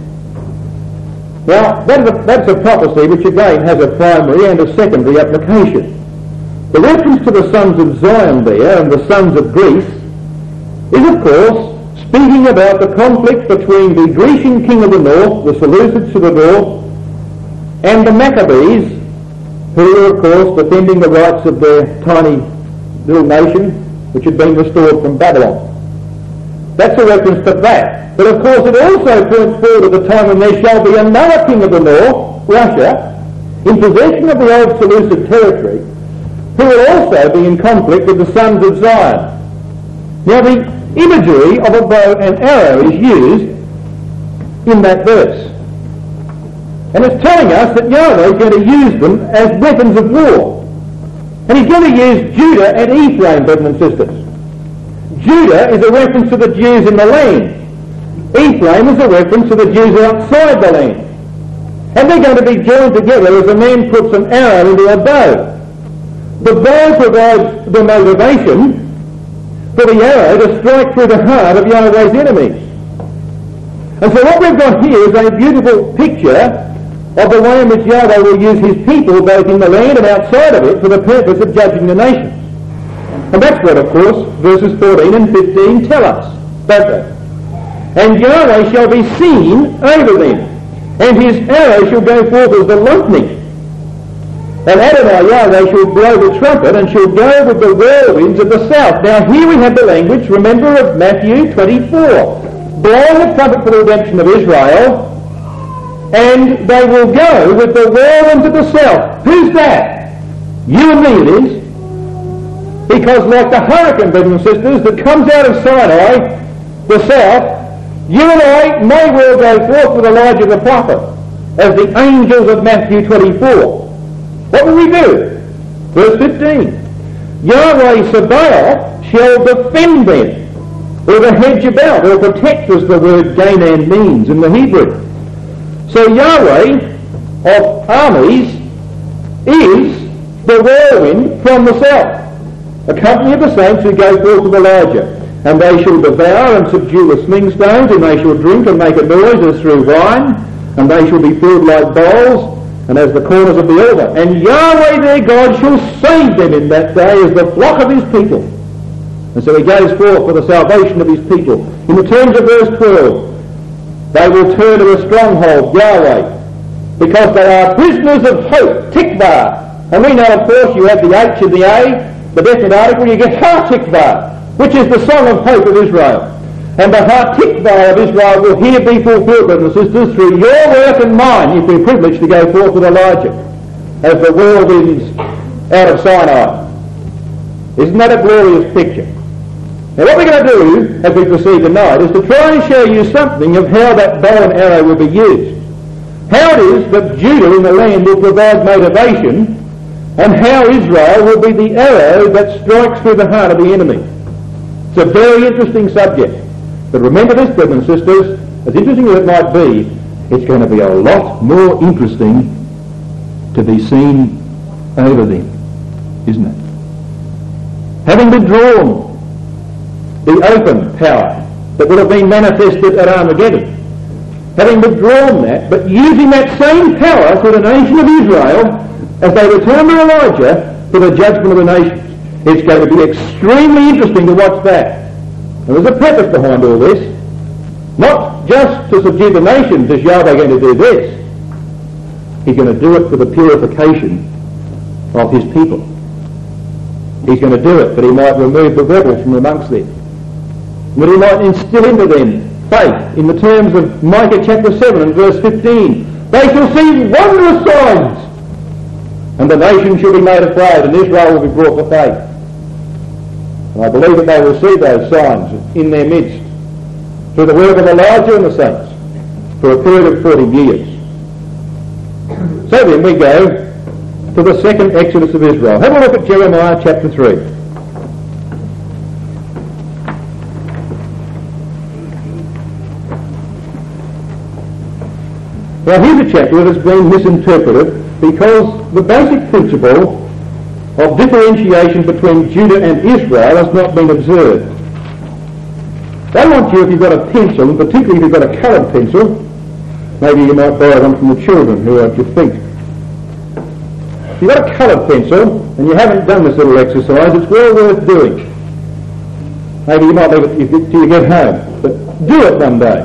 Now, that is a, that's a prophecy which again has a primary and a secondary application. The reference to the sons of Zion there and the sons of Greece is, of course, speaking about the conflict between the Grecian king of the north, the Seleucids of the north, and the Maccabees, who were, of course, defending the rights of their tiny little nation, which had been restored from Babylon. That's a reference to that. But, of course, it also points forward to the time when there shall be another king of the north, Russia, in possession of the old Seleucid territory, who will also be in conflict with the sons of Zion. Now, the imagery of a bow and arrow is used in that verse. And it's telling us that Yahweh is going to use them as weapons of war. And he's going to use Judah and Ephraim, brothers and sisters. Judah is a reference to the Jews in the land. Ephraim is a reference to the Jews outside the land. And they're going to be joined together as a man puts an arrow into a bow. The bow provides the motivation for the arrow to strike through the heart of Yahweh's enemies. And so what we've got here is a beautiful picture of the way in which Yahweh will use his people both in the land and outside of it for the purpose of judging the nations. And that's what, of course, verses fourteen and fifteen tell us, don't they? And Yahweh shall be seen over them, and his arrow shall go forth as the lightning. And Adonai Yahweh shall blow the trumpet, and shall go with the whirlwinds of the south. Now here we have the language, remember, of Matthew twenty-four. Blow the trumpet for the redemption of Israel, and they will go with the whirlwinds of the south. Who's that? You and me it is. Because like the hurricane, brothers and sisters, that comes out of Sinai, the south, you and I may well go forth with Elijah the prophet as the angels of Matthew twenty-four. What will we do? Verse fifteen. Yahweh Sabaoth shall defend them, or the hedge about, or protect, as the word Gainan means in the Hebrew. So Yahweh of armies is the whirlwind from the south, a company of the saints who go forth with Elijah. And they shall devour and subdue the sling stones, and they shall drink and make a noise as through wine, and they shall be filled like bowls, and as the corners of the altar. And Yahweh their God shall save them in that day as the flock of his people. And so he goes forth for the salvation of his people. In the terms of verse twelve, they will turn to a stronghold, Yahweh, because they are prisoners of hope, Tikvah. And we know, of course, you have the H and the A, the definite article, you get Ha-Tikvah, which is the song of hope of Israel. And the Ha-Tikvah of Israel will here be fulfilled, brothers and sisters, through your work and mine, if we're privileged to go forth with Elijah, as the whirlwinds out of Sinai. Isn't that a glorious picture? Now what we're going to do, as we proceed tonight, is to try and show you something of how that bow and arrow will be used. How it is that Judah in the land will provide motivation, and how Israel will be the arrow that strikes through the heart of the enemy. It's a very interesting subject. But remember this, brothers and sisters, as interesting as it might be, it's going to be a lot more interesting to be seen over them, isn't it? Having withdrawn the open power that would have been manifested at Armageddon, having withdrawn that, but using that same power for the nation of Israel as they return to Elijah for the judgment of the nations. It's going to be extremely interesting to watch that. And there's a purpose behind all this. Not just to subdue the nations is Yahweh going to do this. He's going to do it for the purification of his people. He's going to do it that he might remove the rebels from amongst them. That he might instill into them faith in the terms of Micah chapter seven and verse fifteen. They shall see wondrous signs, and the nation shall be made afraid, and Israel will be brought to faith. And I believe that they will see those signs in their midst through the work of Elijah and the saints for a period of forty years. So then we go to the second exodus of Israel. Have a look at Jeremiah chapter three. Now here's a chapter that has been misinterpreted because the basic principle of differentiation between Judah and Israel has not been observed. I want you, if you've got a pencil, and particularly if you've got a coloured pencil, maybe you might borrow one from the children who are at your feet. If you've got a coloured pencil and you haven't done this little exercise, it's well worth doing. Maybe you might leave it till you get home, but do it one day.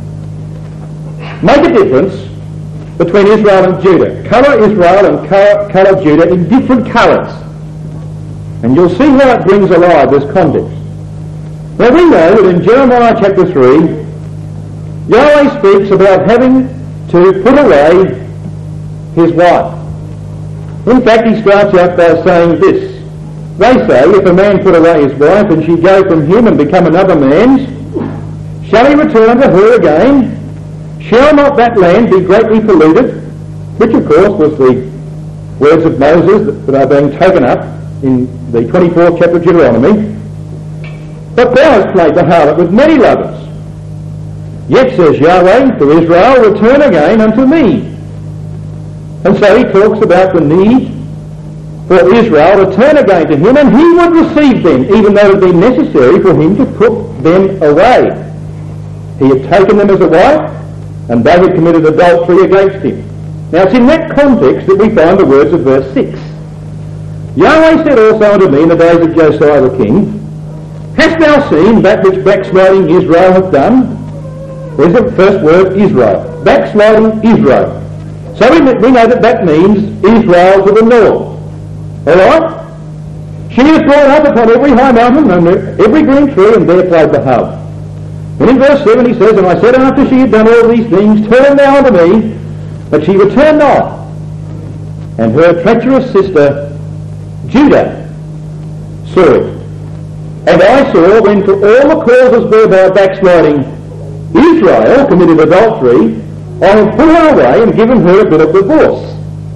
Make a difference between Israel and Judah. Colour Israel and colour Judah in different colours. And you'll see how it brings alive this context. Now we know that in Jeremiah chapter three, Yahweh speaks about having to put away his wife. In fact, he starts out by saying this. They say, if a man put away his wife and she go from him and become another man's, shall he return to her again? Shall not that land be greatly polluted? Which of course was the words of Moses that are being taken up in the twenty-fourth chapter of Deuteronomy. But thou hast played the harlot with many lovers. Yet, says Yahweh to Israel, return again unto me. And so he talks about the need for Israel to turn again to him, and he would receive them, even though it would be necessary for him to put them away. He had taken them as a wife, and they had committed adultery against him. Now it's in that context that we find the words of verse six. Yahweh said also unto me in the days of Josiah the king, hast thou seen that which backsliding Israel hath done? There's the first word, Israel. Backsliding Israel. So we, we know that that means Israel to the north. Alright? She is brought up upon every high mountain and every green tree, and there played the harlot. And in verse seven he says, and I said after she had done all these things, turn thou unto me, but she returned not. And her treacherous sister Judah saw it. And I saw when for all the causes whereby backsliding Israel committed adultery, I have put her away and given her a bit of divorce.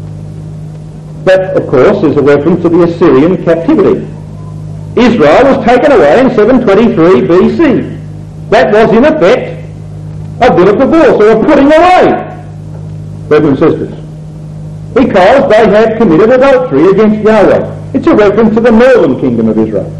That, of course, is a reference to the Assyrian captivity. Israel was taken away in seven twenty-three B C. That was, in effect, a bit of divorce, or a putting away, brothers and sisters, because they had committed adultery against Yahweh. It's a reference to the northern kingdom of Israel.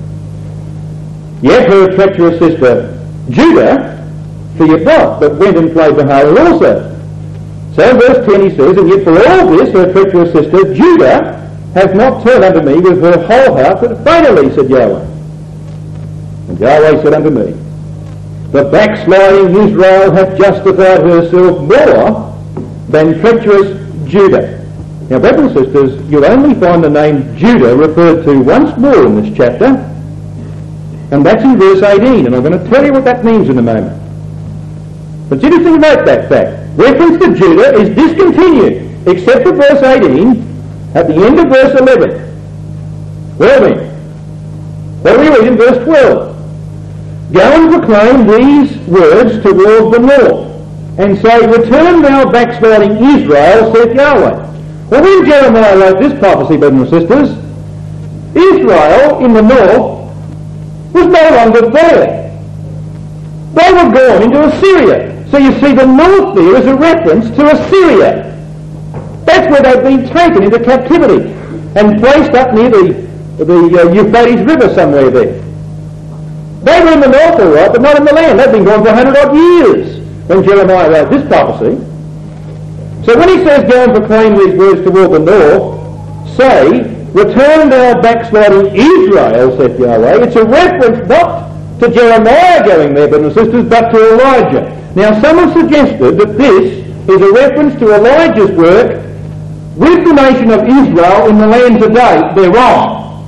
Yet her treacherous sister Judah feared not, but went and played the harlot also. So in verse ten he says, and yet for all this her treacherous sister Judah hath not turned unto me with her whole heart, but fatally, said Yahweh. And Yahweh said unto me, the backsliding Israel hath justified herself more than treacherous Judah. Now, brothers and sisters, you'll only find the name Judah referred to once more in this chapter, and that's in verse eighteen, and I'm going to tell you what that means in a moment. But it's interesting to note that fact. Reference to Judah is discontinued, except for verse eighteen, at the end of verse eleven. Well then, what do we read in verse twelve? Go and proclaim these words towards the north, and say, return thou backsliding Israel, saith Yahweh. Well, when Jeremiah wrote this prophecy, brothers and sisters, Israel in the north was no longer there. They were gone into Assyria. So you see, the north there is a reference to Assyria. That's where they've been taken into captivity and placed up near the, the uh, Euphrates River somewhere there. They were in the north all right, but not in the land. They've been gone for a hundred odd years when Jeremiah wrote this prophecy. So when he says, go and proclaim these words toward the north, say, return thou backsliding Israel, saith Yahweh. It's a reference not to Jeremiah going there, brothers and sisters, but to Elijah. Now, some have suggested that this is a reference to Elijah's work with the nation of Israel in the land today. They're wrong.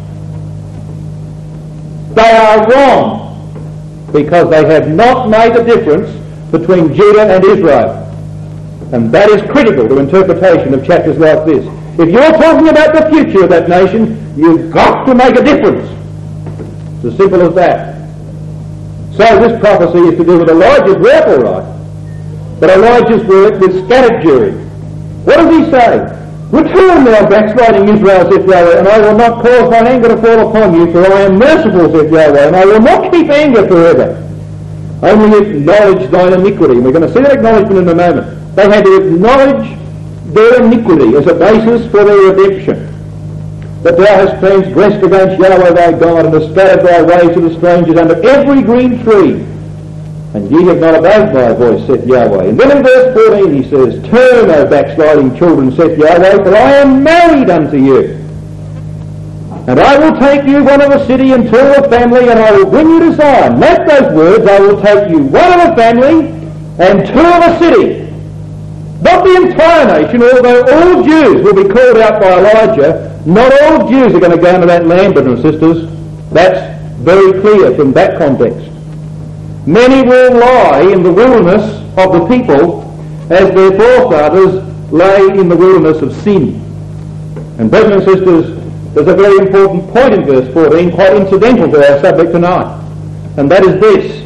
They are wrong because they have not made a difference between Judah and Israel. And that is critical to interpretation of chapters like this. If you're talking about the future of that nation, you've got to make a difference. It's as simple as that. So this prophecy is to do with Elijah's work, all right. But Elijah's work with scattered Judah. What does he say? Return thou backsliding Israel, saith Yahweh, and I will not cause mine anger to fall upon you, for I am merciful, saith Yahweh, and I will not keep anger forever. Only acknowledge thine iniquity. And we're going to see that acknowledgement in a moment. They had to acknowledge their iniquity as a basis for their redemption. That thou hast transgressed against Yahweh thy God, and hast scattered thy ways to the strangers under every green tree. And ye have not obeyed my voice, saith Yahweh. And then in verse fourteen he says, turn, O backsliding children, saith Yahweh, for I am married unto you. And I will take you one of a city and two of a family, and I will bring you to Zion. Note those words, I will take you one of a family and two of a city. Not the entire nation, although all Jews will be called out by Elijah. Not all Jews are going to go into that land, brothers and sisters. That's very clear from that context. Many will lie in the wilderness of the people as their forefathers lay in the wilderness of sin. And brothers and sisters, there's a very important point in verse fourteen, quite incidental to our subject tonight. And that is this.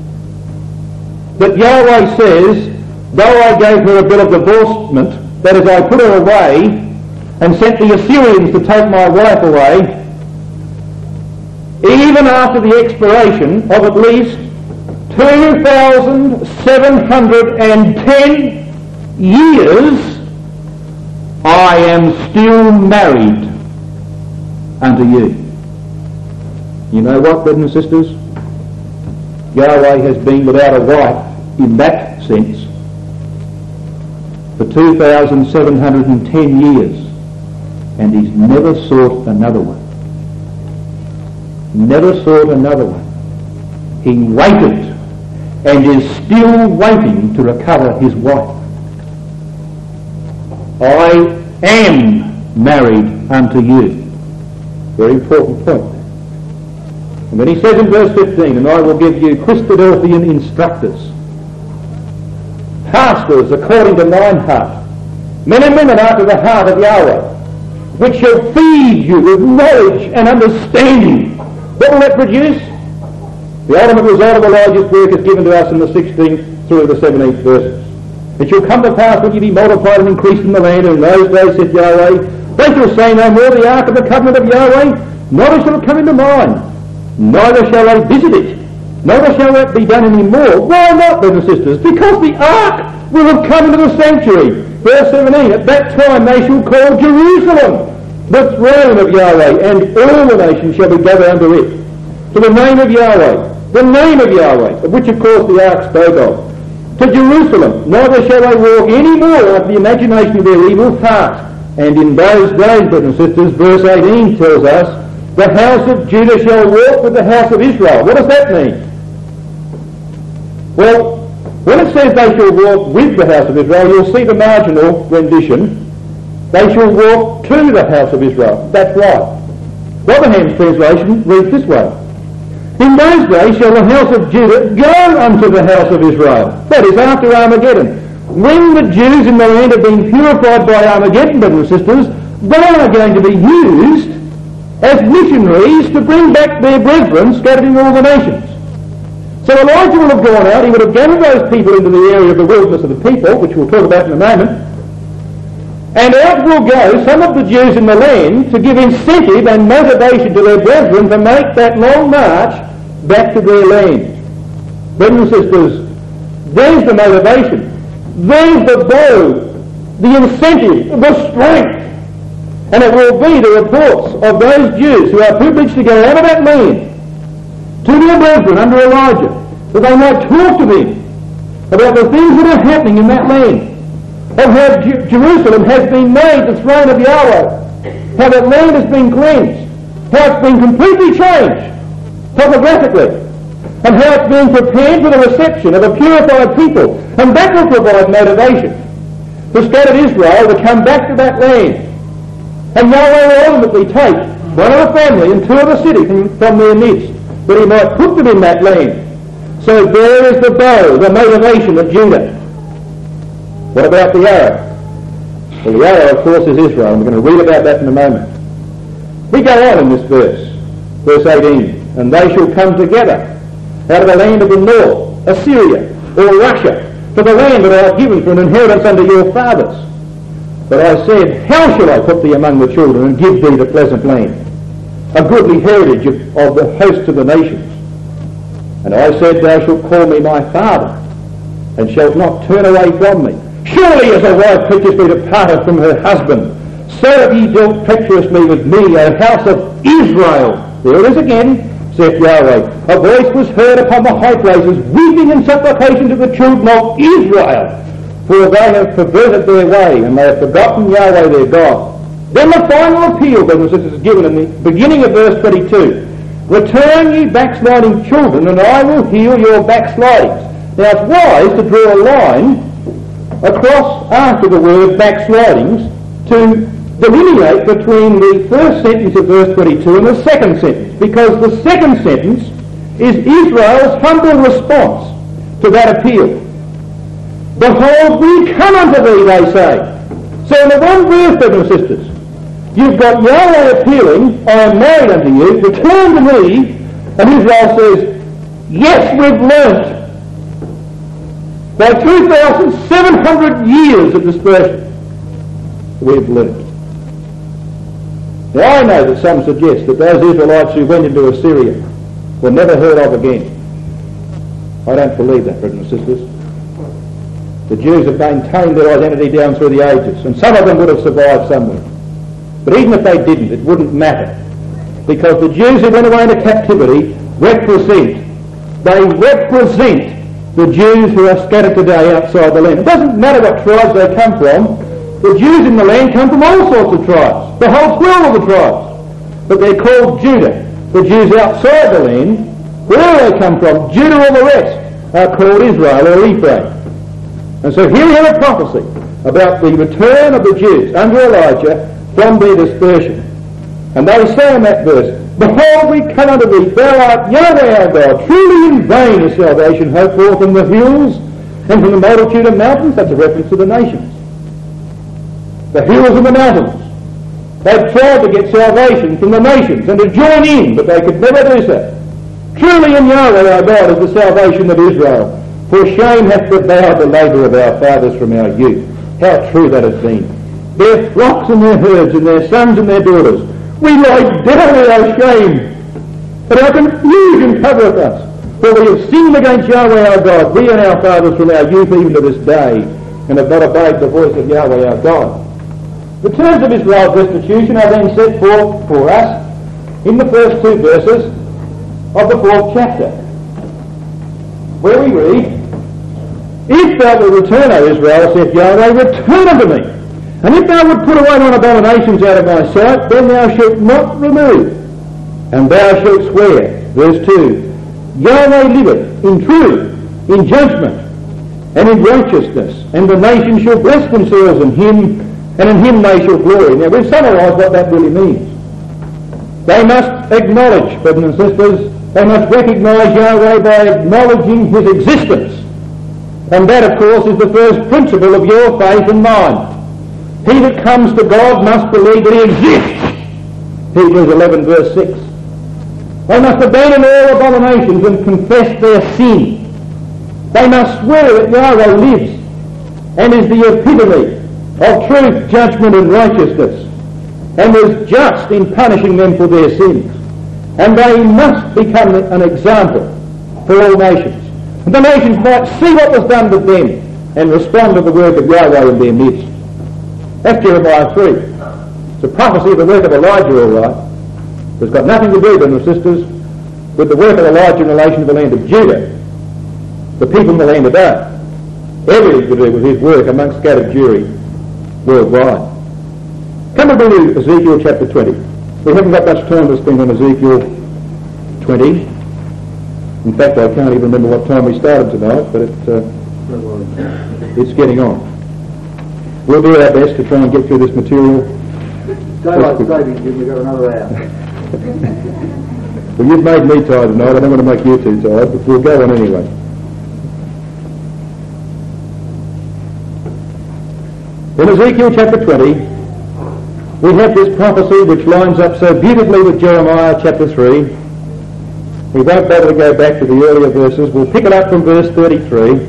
That Yahweh says, though I gave her a bill of divorcement, that is, I put her away and sent the Assyrians to take my wife away, even after the expiration of at least two thousand seven hundred ten years, I am still married unto you. You know what, brothers and sisters? Yahweh has been without a wife in that sense for two thousand seven hundred ten years, and he's never sought another one. Never sought another one. He waited and is still waiting to recover his wife. I am married unto you. Very important point. And then he says in verse fifteen, and I will give you Christadelphian instructors, pastors according to mine heart, men and women after the heart of Yahweh, which shall feed you with knowledge and understanding. What will that produce? The ultimate result of Elijah's work is given to us in the sixteenth through the seventeenth verses. It shall come to pass when ye be multiplied and increased in the land, and in those days, saith Yahweh, they shall say no more, the ark of the covenant of Yahweh, neither shall it come into mind, neither shall they visit it, neither shall that be done any more. Why not, brothers and sisters? Because the ark will have come into the sanctuary. Verse seventeen, at that time they shall call Jerusalem the throne of Yahweh, and all the nations shall be gathered unto it. To the name of Yahweh, the name of Yahweh, of which of course the ark spoke of. To Jerusalem, neither shall they walk any more after the imagination of their evil heart. And in those days, brothers and sisters, verse eighteen tells us, the house of Judah shall walk with the house of Israel. What does that mean? Well, when it says they shall walk with the house of Israel, you'll see the marginal rendition. They shall walk to the house of Israel. That's right. Rotherham's translation reads this way. In those days shall the house of Judah go unto the house of Israel. That is after Armageddon. When the Jews in the land have been purified by Armageddon, brothers and sisters, they are going to be used as missionaries to bring back their brethren scattered in all the nations. So Elijah will have gone out, he would have gathered those people into the area of the wilderness of the people, which we'll talk about in a moment, and out will go some of the Jews in the land to give incentive and motivation to their brethren to make that long march back to their land. Brothers and sisters, There's the motivation. There's the bow, the incentive, the strength. And it will be the reports of those Jews who are privileged to go out of that land to their brethren under Elijah, that they might talk to them about the things that are happening in that land, of how Jer- Jerusalem has been made the throne of Yahweh, how that land has been cleansed, how it's been completely changed topographically, and how it's been prepared for the reception of a purified people. And that will provide motivation for scattered Israel to come back to that land. And Yahweh will ultimately take one of the family and two of the city from, from their midst, that he might put them in that land. So there is the bow, the motivation of Judah. What about the arrow? Well, the arrow, of course, is Israel, and we're going to read about that in a moment. We go on in this verse, verse eighteen, and they shall come together out of the land of the north, Assyria, or Russia, to the land that I have given for an inheritance unto your fathers. But I said, how shall I put thee among the children and give thee the pleasant land, a goodly heritage of, of the hosts of the nations? And I said, thou shalt call me my father, and shalt not turn away from me. Surely as a wife treacherously departed from her husband, so have ye dealt treacherously with me, O house of Israel. There it is again, saith Yahweh. A voice was heard upon the high places, weeping and supplication to the children of Israel, for they have perverted their way, and they have forgotten Yahweh their God. Then the final appeal, brothers and sisters, is given in the beginning of verse twenty-two. Return ye backsliding children, and I will heal your backslidings. Now it's wise to draw a line across after the word backslidings to delineate between the first sentence of verse twenty-two and the second sentence, because the second sentence is Israel's humble response to that appeal. Behold, we come unto thee, they say. So in the one verse, brothers and sisters, you've got Yahweh appealing, I am married unto you, return to me, and Israel says, yes, we've learnt. By two thousand seven hundred years of dispersion, we've learnt. Now I know that some suggest that those Israelites who went into Assyria were never heard of again. I don't believe that, brothers and sisters. The Jews have maintained their identity down through the ages, and some of them would have survived somewhere. But even if they didn't, it wouldn't matter, because the Jews who went away into captivity represent, they represent the Jews who are scattered today outside the land. It doesn't matter what tribes they come from. The Jews in the land come from all sorts of tribes, the whole twelve of the tribes. But they're called Judah. The Jews outside the land, where they come from, Judah or the rest, are called Israel or Ephraim. And so here we have a prophecy about the return of the Jews under Elijah from their dispersion. And they say in that verse, behold, we come unto thee, thou art Yahweh our God. Truly in vain is salvation hoped for from the hills and from the multitude of mountains. That's a reference to the nations. The hills and the mountains. They've tried to get salvation from the nations and to join in, but they could never do so. Truly in Yahweh our God is the salvation of Israel. For shame hath devoured the labour of our fathers from our youth. How true that has been. Their flocks and their herds and their sons and their daughters, we lie down with our shame. But our confusion covereth us. For we have sinned against Yahweh our God, we and our fathers from our youth even to this day, and have not obeyed the voice of Yahweh our God. The terms of Israel's restitution are then set forth for us in the first two verses of the fourth chapter, where we read, if thou wilt return, O Israel, saith Yahweh, return unto me. And if thou wilt put away thine abominations out of my sight, then thou shalt not remove. And thou shalt swear, verse two, Yahweh liveth in truth, in judgment, and in righteousness, and the nations shall bless themselves in him, and in him they shall glory. Now we've summarised what that really means. They must acknowledge, brothers and sisters, they must recognise Yahweh by acknowledging his existence. And that, of course, is the first principle of your faith and mine. He that comes to God must believe that he exists. Hebrews eleven verse six. They must abandon all abominations and confess their sin. They must swear that Yahweh lives and is the epitome of truth, judgment and righteousness, and was just in punishing them for their sins. And they must become an example for all nations. And the nations might see what was done to them and respond to the work of Yahweh in their midst. That's Jeremiah three. It's a prophecy of the work of Elijah, all right. But it's got nothing to do, brothers and sisters, with the work of Elijah in relation to the land of Judah, the people in the land of Dan. Everything to do with his work amongst scattered Jewry worldwide. Come with me to Ezekiel chapter twenty. We haven't got much time to spend on Ezekiel twenty. In fact, I can't even remember what time we started tonight, but it, uh, it's getting on. We'll do our best to try and get through this material. Daylight savings, we've got another hour. Well, you've made me tired tonight. I don't want to make you too tired, but we'll go on anyway. In Ezekiel chapter twenty, we have this prophecy which lines up so beautifully with Jeremiah chapter three. We won't bother to go back to the earlier verses. We'll pick it up from verse thirty-three.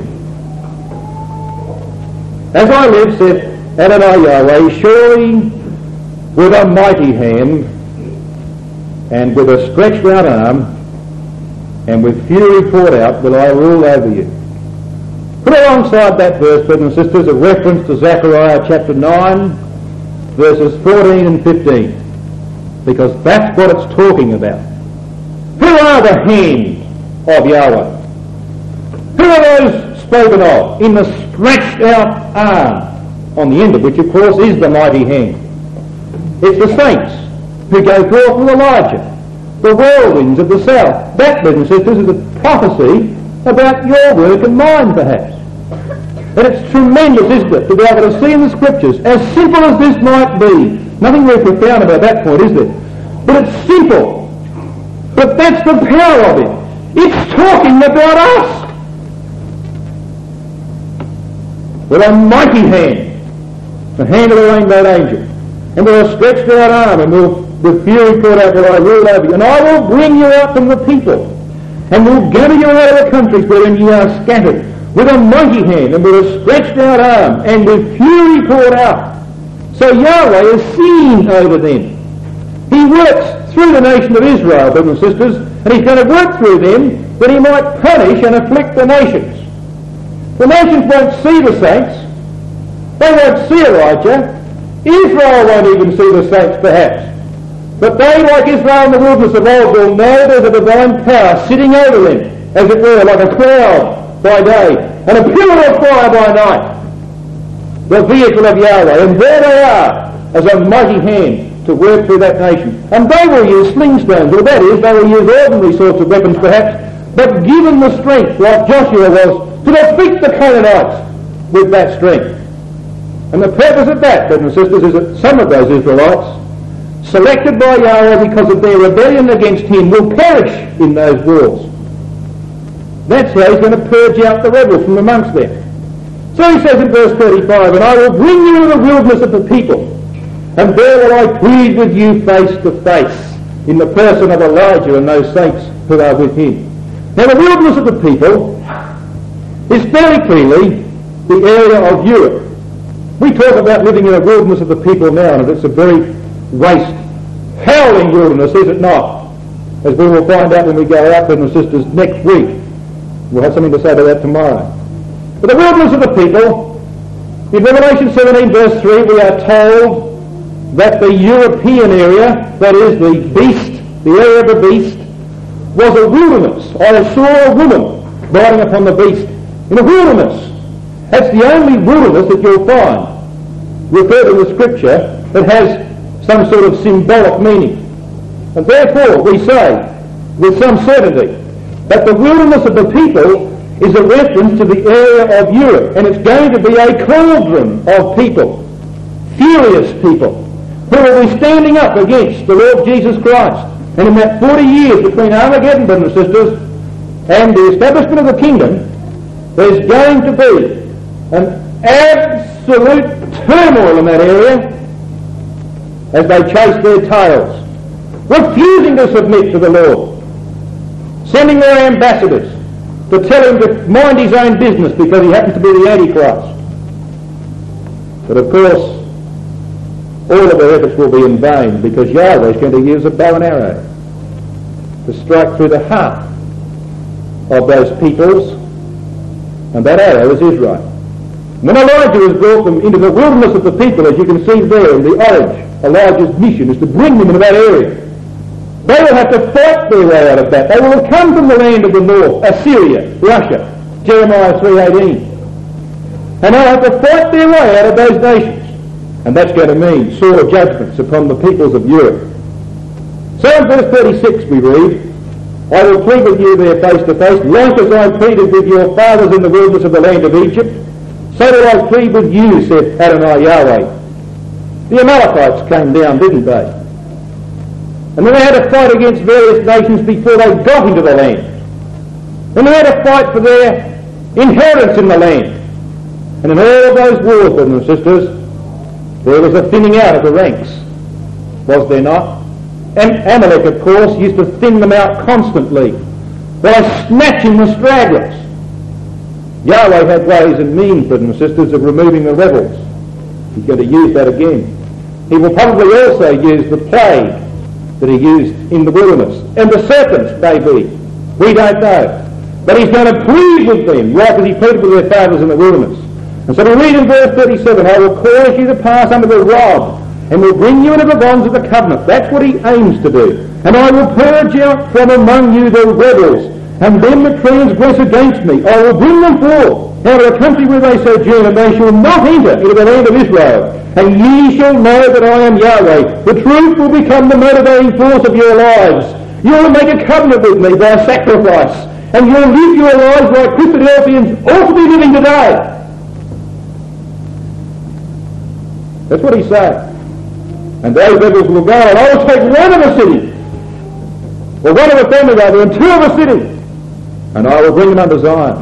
As I live, said Adonai Yahweh, surely with a mighty hand and with a stretched out arm and with fury poured out will I rule over you. Put alongside that verse, brothers and sisters, a reference to Zechariah chapter nine, verses fourteen and fifteen, because that's what it's talking about. Who are the hands of Yahweh? Who are those spoken of in the stretched out arm, on the end of which, of course, is the mighty hand? It's the saints who go forth with Elijah, the whirlwinds of the south. That, brothers and sisters, is a prophecy about your work and mine, perhaps. And it's tremendous, isn't it, to be able to see in the Scriptures, as simple as this might be. Nothing very profound about that point, is there? But it's simple. But that's the power of it. It's talking about us. With a mighty hand, the hand of the rainbow angel, and with a stretched out arm, and with, with fury poured out, will I rule over you. And I will bring you out from the people, and will gather you out of the countries wherein ye are scattered, with a mighty hand, and with a stretched out arm, and with fury poured out. So Yahweh is seen over them. He works through the nation of Israel, brothers and sisters, and he's going to work through them that he might punish and afflict the nations. The nations won't see the saints. They won't see Elijah. Israel won't even see the saints, perhaps. But they, like Israel in the wilderness of old, will know there's a divine power sitting over them, as it were, like a cloud by day, and a pillar of fire by night. The vehicle of Yahweh. And there they are, as a mighty hand to work through that nation. And they will use slingstones, or that is, they will use ordinary sorts of weapons perhaps, but given the strength, like Joshua was, to defeat the Canaanites with that strength. And the purpose of that, brothers and sisters, is that some of those Israelites, selected by Yahweh because of their rebellion against him, will perish in those wars. That's how he's going to purge out the rebels from amongst them. So he says in verse thirty-five, and I will bring you to the wilderness of the people, and there will I plead with you face to face, in the person of Elijah and those saints who are with him. Now the wilderness of the people is very clearly the area of Europe. We talk about living in a wilderness of the people now, and it's a very waste, howling wilderness, is it not? As we will find out when we go out, brothers and sisters, next week. We'll have something to say about that tomorrow. But the wilderness of the people, in Revelation seventeen verse three, we are told that the European area, that is the beast, the area of the beast, was a wilderness. I saw a woman riding upon the beast in a wilderness. That's the only wilderness that you'll find referred in the Scripture that has some sort of symbolic meaning. And therefore we say with some certainty that the wilderness of the people is a reference to the area of Europe, and it's going to be a cauldron of people, furious people, who will be standing up against the Lord Jesus Christ. And in that forty years between Armageddon, brothers and sisters, and the establishment of the kingdom, there's going to be an absolute turmoil in that area as they chase their tails, refusing to submit to the Lord, sending their ambassadors to tell him to mind his own business because he happens to be the Antichrist. But of course, all of their efforts will be in vain, because Yahweh is going to use a bow and arrow to strike through the heart of those peoples And that arrow is Israel. When Elijah was brought them into the wilderness of the people, as you can see there in the orange, Elijah's mission is to bring them into that area. They will have to fight their way out of that. They will come from the land of the north, Assyria, Russia, Jeremiah three eighteen. And they'll have to fight their way out of those nations. And that's going to mean sore judgments upon the peoples of Europe. So in verse thirty-six we read, I will plead with you there face to face, like as I pleaded with your fathers in the wilderness of the land of Egypt, so do I plead with you, saith Adonai Yahweh. The Amalekites came down, didn't they? And then they had to fight against various nations before they got into the land. And they had to fight for their inheritance in the land. And in all of those wars, brothers and sisters, there was a thinning out of the ranks, was there not? And Amalek, of course, used to thin them out constantly by snatching the stragglers. Yahweh had ways and means, brothers and sisters, of removing the rebels. He's going to use that again. He will probably also use the plague that he used in the wilderness. And the serpents, maybe. We don't know. But he's going to plead with them, like as he pleaded with their fathers in the wilderness. And so we read in verse thirty-seven, I will cause you to pass under the rod, and will bring you into the bonds of the covenant. That's what he aims to do. And I will purge out from among you the rebels, and them that transgress against me. I will bring them forth out of the country where they sojourn, and they shall not enter into the land of Israel. And ye shall know that I am Yahweh. The truth will become the motivating force of your lives. You will make a covenant with me by sacrifice, and you'll live your lives like Christadelphians ought to be living today. That's what he's saying. And those rebels will go, and I will take one of a city, or one of a family rather, and two of a city, and I will bring them unto Zion.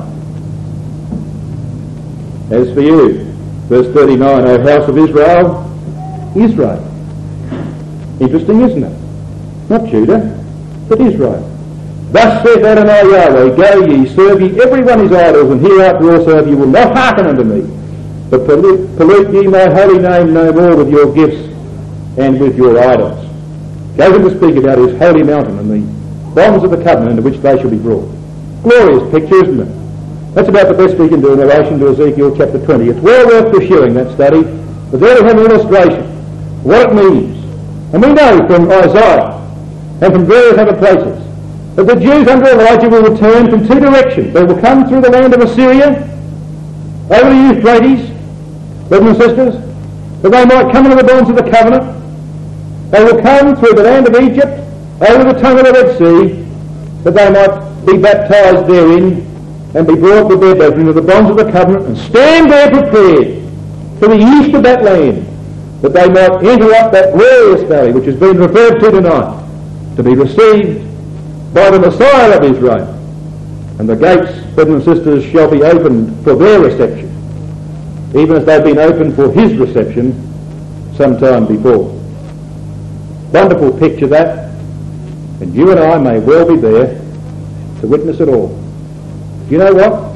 As for you, verse thirty-nine, O house of Israel, Israel. Interesting, isn't it? Not Judah, but Israel. Thus saith Adonai Yahweh, go ye, serve ye every one his idols, and hereafter also of you will not hearken unto me, but pollute, pollute ye my holy name no more with your gifts and with your idols. Goes on to speak about his holy mountain and the bonds of the covenant into which they shall be brought. Glorious picture, isn't it? That's about the best we can do in relation to Ezekiel chapter twenty. It's well worth pursuing that study, but there we have an illustration of what it means. And we know from Isaiah and from various other places that the Jews under Elijah will return from two directions. They will come through the land of Assyria, over the Euphrates, brothers and sisters, that they might come into the bonds of the covenant. They will come through the land of Egypt, over the tongue of the Red Sea, that they might be baptized therein and be brought with their brethren into the bonds of the covenant and stand there prepared to the east of that land, that they might enter up that glorious valley which has been referred to tonight, to be received by the Messiah of Israel. And the gates, brothers and sisters, shall be opened for their reception, even as they've been opened for his reception some time before. Wonderful picture that, and you and I may well be there to witness it all. Do you know what?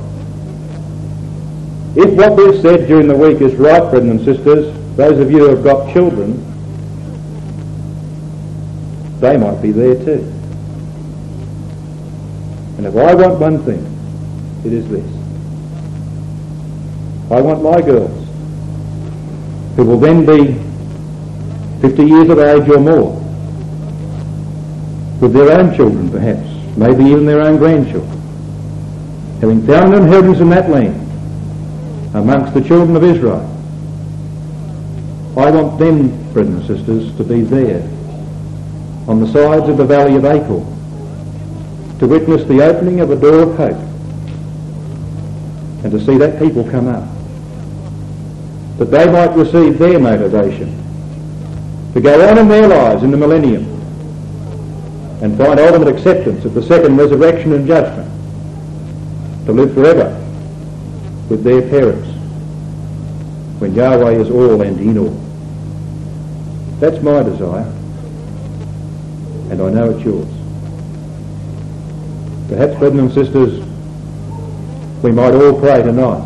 If what we've said during the week is right, brothers and sisters, those of you who have got children, they might be there too. And if I want one thing, it is this. I want my girls, who will then be fifty years of age or more, with their own children perhaps, maybe even their own grandchildren, having found an inheritance in that land amongst the children of Israel. I want them, brothers and sisters, to be there on the sides of the valley of Achor, to witness the opening of a door of hope, and to see that people come up, that they might receive their motivation to go on in their lives in the millennium and find ultimate acceptance of the second resurrection and judgment, to live forever with their parents when Yahweh is all and in all. That's my desire, and I know it's yours. Perhaps, brothers and sisters, we might all pray tonight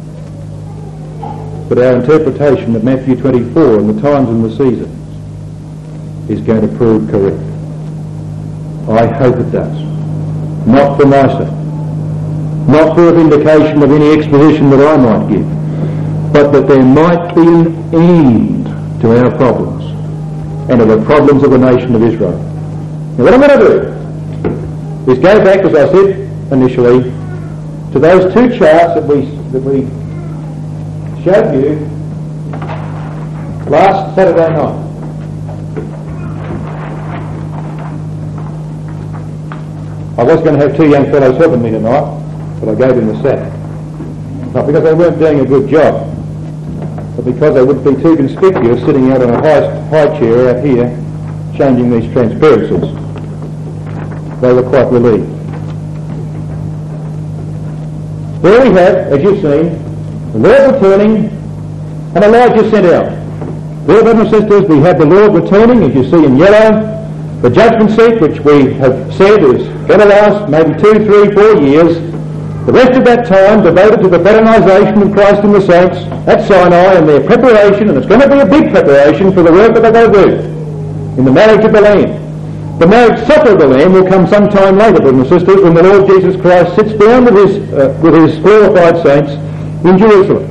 that our interpretation of Matthew twenty-four and the times and the seasons is going to prove correct. I hope it does. Not for my sake, not for a vindication of any exposition that I might give, but that there might be an end to our problems and to the problems of the nation of Israel. Now what I'm going to do is go back, as I said initially, to those two charts that we that we showed you last Saturday night. I was going to have two young fellows helping me tonight, but I gave them the sack. Not because they weren't doing a good job, but because they would be too conspicuous sitting out on a high, high chair out here changing these transparencies. They were quite relieved. There we have, as you've seen, the Lord returning and Elijah sent out. There, brothers and sisters, we have the Lord returning, as you see in yellow. The judgment seat, which we have said is going to last maybe two, three, four years. The rest of that time devoted to the patternization of Christ and the saints at Sinai and their preparation, and it's going to be a big preparation for the work that they're going to do in the marriage of the Lamb. The marriage supper of the Lamb will come sometime later, brothers and sisters, when the Lord Jesus Christ sits down with his, uh, with his glorified saints in Jerusalem.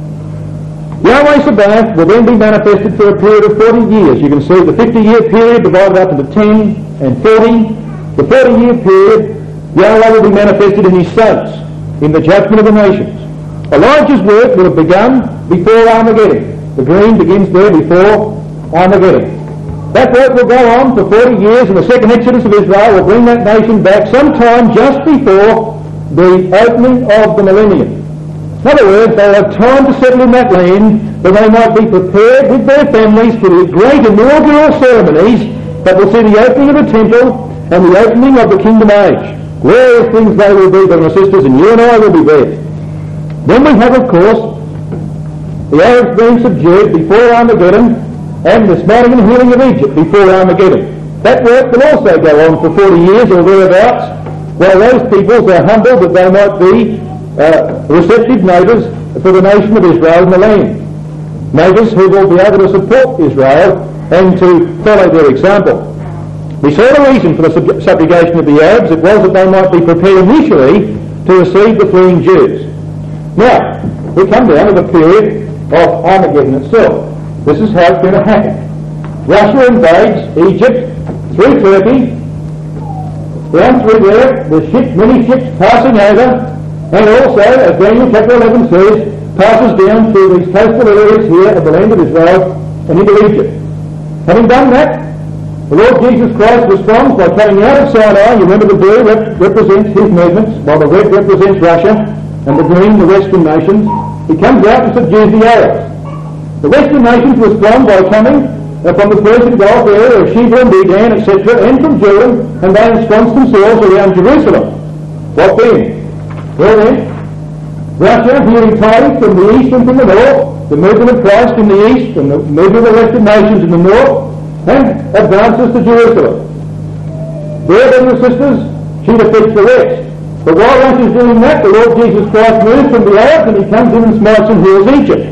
Yahweh Sabaoth will then be manifested for a period of forty years. You can see the fifty-year period divided up into ten and forty. The forty-year period, Yahweh will be manifested in his saints, in the judgment of the nations. Elijah's work will have begun before Armageddon. The green begins there before Armageddon. That work will go on for forty years, and the second exodus of Israel will bring that nation back sometime just before the opening of the millennium. In other words, they'll have time to settle in that land, that they might be prepared with their families for the great inaugural ceremonies that will see the opening of the temple and the opening of the kingdom age. Glorious things they will be, brothers and sisters, and you and I will be there. Then we have, of course, the Arabs being subdued before Armageddon, and the smiting and healing of Egypt before Armageddon. That work will also go on for forty years or thereabouts, while those peoples are humbled that they might be uh, receptive neighbours for the nation of Israel and the land. Neighbours who will be able to support Israel and to follow their example. We saw the reason for the sub- subjugation of the Arabs. It was that they might be prepared initially to receive the fleeing Jews. Now, we come down to the period of Armageddon itself. This is how it's going to happen. Russia invades Egypt through Turkey, down through there, the ship, many ships passing over, and also, as Daniel chapter eleven says, passes down through these coastal areas here of the land of Israel and into Egypt. Having done that, the Lord Jesus Christ responds by coming out of Sinai. You remember the blue rep- represents his movements, while the red represents Russia, and the green the western nations. He comes out and subdues the Arabs. The western nations respond by coming uh, from the Persian Gulf area of Sheba and Dedan, et cetera, and from Jordan, and they ensconce themselves around Jerusalem. What then? Well then, Russia, hearing tidings from the east and from the north, the movement of Christ in the east and the movement of the western nations in the north, and advances to Jerusalem. There, brothers and sisters, she defeats the rest. But while Russia is doing that, the Lord Jesus Christ moves from the Arabs and he comes in and smites and heals Egypt.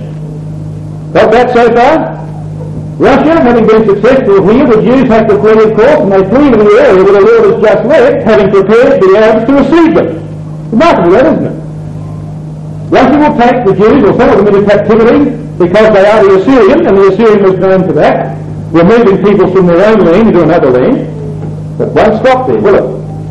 Got that so far? Russia, having been successful here, the Jews have to flee, of course, and they flee to the area where the Lord has just left, having prepared the Arabs to receive them. Remarkable, that, isn't it? Russia will take the Jews, or some of them, into captivity, because they are the Assyrian, and the Assyrian was known for that, removing people from their own land into another land. But won't stop there, will it?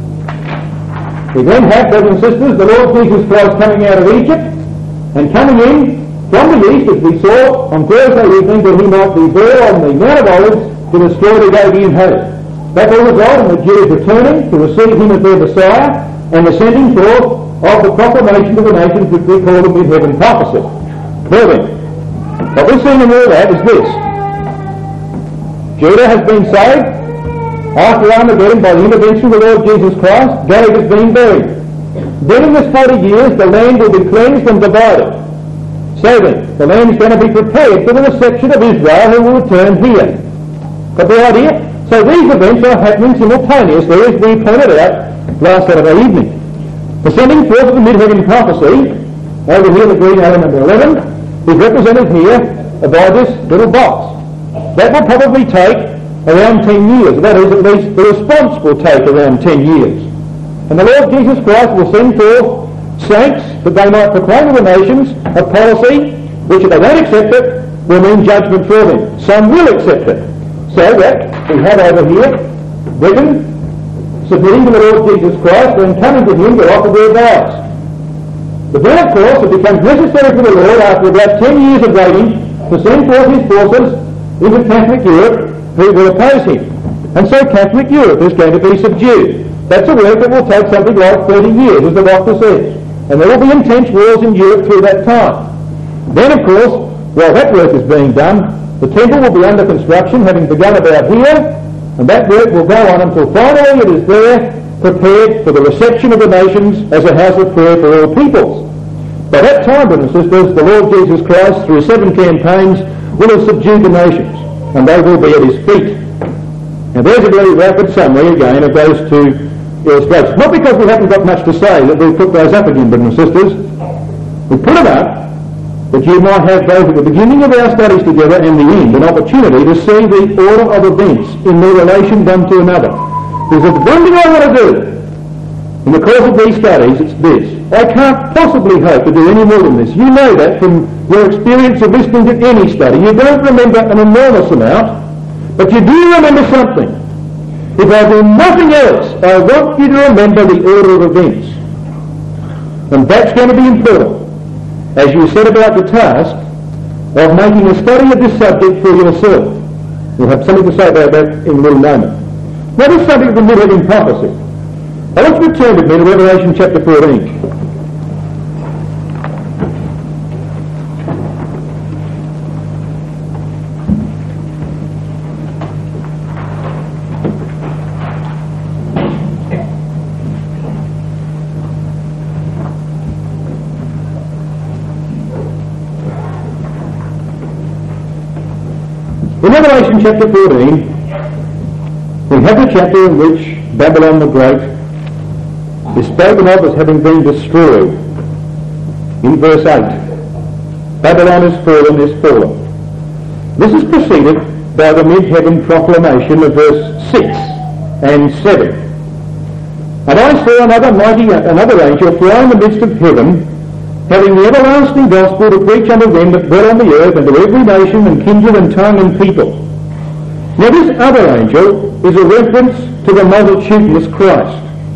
We then have, brothers and sisters, the Lord Jesus Christ coming out of Egypt, and coming in from the east, as we saw on Thursday evening, that he might be there on the Mount of Olives to destroy the Gogian host. That will result in the Jews returning to receive him as their Messiah, and the sending forth of the proclamation to the nations, which we call the mid-heaven prophecy. Well then, what we're seeing in all that is this. Judah has been saved after Armageddon by the intervention of the Lord Jesus Christ. Gog has been buried. During this forty years, the land will be cleansed and divided. So then, the land is going to be prepared for the reception of Israel, who will return here. Got the idea? So these events are happening simultaneously, as we pointed out last Saturday evening. The sending forth of the mid-heaven prophecy, over here the green arrow number eleven, is represented here by this little box. That will probably take around ten years. That is, at least the response will take around ten years. And the Lord Jesus Christ will send forth saints, that they might proclaim to the nations a policy which, if they don't accept it, will mean judgment for them. Some will accept it. So that we have over here Britain submitting to the Lord Jesus Christ and coming to him to offer their vows. But then, of course, it becomes necessary for the Lord, after about ten years of waiting, to send forth his forces into Catholic Europe who will oppose him. And so Catholic Europe is going to be subdued. That's a work that will take something like thirty years, as the doctor says. And there will be intense wars in Europe through that time. Then, of course, while that work is being done, the temple will be under construction, having begun about here, and that work will go on until finally it is there, prepared for the reception of the nations as a house of prayer for all peoples. By that time, brothers and sisters, the Lord Jesus Christ, through seven campaigns, will have subdued the nations, and they will be at his feet. Now there's a very rapid summary again of those two illustrations. Not because we haven't got much to say that we'll put those up again, brothers and sisters. We put them up that you might have both at the beginning of our studies together and the end an opportunity to see the order of events in their relation one to another. There's a one thing I want to do in the course of these studies, it's this. I can't possibly hope to do any more than this. You know that from your experience of listening to any study. You don't remember an enormous amount, but you do remember something. If I do nothing else, I want you to remember the order of events. And that's going to be important as you set about the task of making a study of this subject for yourself. We'll have something to say about that in a little moment. Now this subject of the mid-heaven prophecy. I want you to turn with me to Revelation chapter fourteen. In Revelation chapter fourteen, we have the chapter in which Babylon the Great is spoken of as having been destroyed. In verse eight, Babylon is fallen, is fallen. This is preceded by the mid-heaven proclamation of verse six and seven. And I saw another mighty, another angel fly in the midst of heaven, having the everlasting gospel to preach unto them that dwell on the earth, and to every nation and kindred and tongue and people. Now this other angel is a reference to the multitudinous Christ,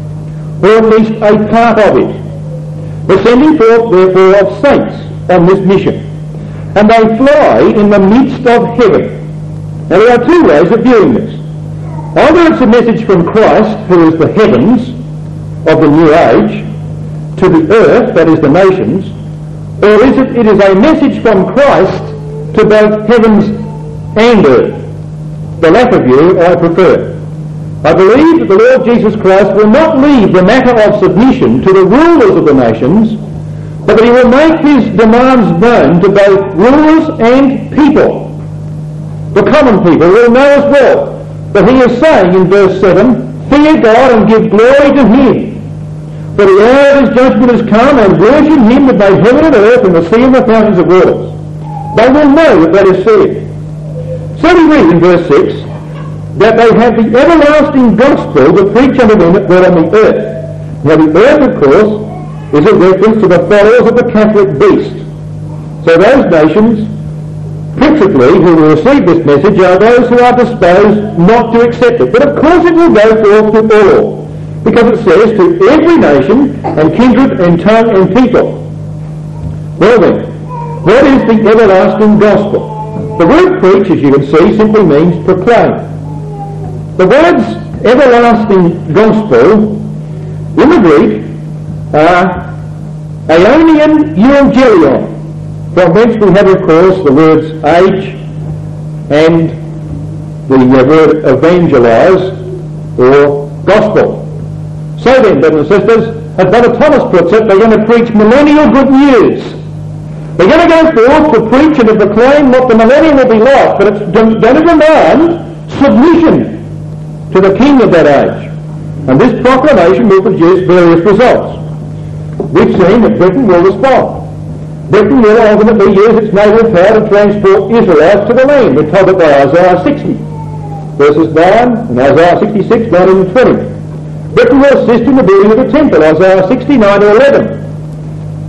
or at least a part of it. The sending forth therefore of saints on this mission, and they fly in the midst of heaven. Now there are two ways of viewing this. Either it's a message from Christ, who is the heavens of the new age, to the earth, that is the nations, or is it, it is a message from Christ to both heavens and earth. The latter view I prefer. I believe that the Lord Jesus Christ will not leave the matter of submission to the rulers of the nations, but that he will make his demands known to both rulers and people. The common people will know as well that he is saying in verse seven, fear God and give glory to him. For the hour of his judgment has come, and worship him that made heaven and earth and the sea and the fountains of waters. They will know that that is said. So we read in verse six that they have the everlasting gospel to preach unto them that dwell on the earth. Now the earth, of course, is a reference to the followers of the Catholic beast. So those nations, principally, who will receive this message are those who are disposed not to accept it. But of course it will go forth to all, because it says to every nation and kindred and tongue and people. Well then, what is the everlasting gospel? The word preach, as you can see, simply means proclaim. The words everlasting gospel in the Greek are Aeonian euangelion, from whence we have, of course, the words age and the uh, word evangelize or gospel. So then, brothers and sisters, as Brother Thomas puts it, they're going to preach millennial good news. They're going to go forth to preach and to proclaim what the millennium will be like, but it's going to demand submission to the king of that age. And this proclamation will produce various results. We've seen that Britain will respond. Britain will ultimately use its naval power to transport Israelites to the land. We're told it by Isaiah sixty, verses nine, and Isaiah sixty-six, nineteen and twenty. Britain will assist in the building of the temple, Isaiah sixty-nine to eleven.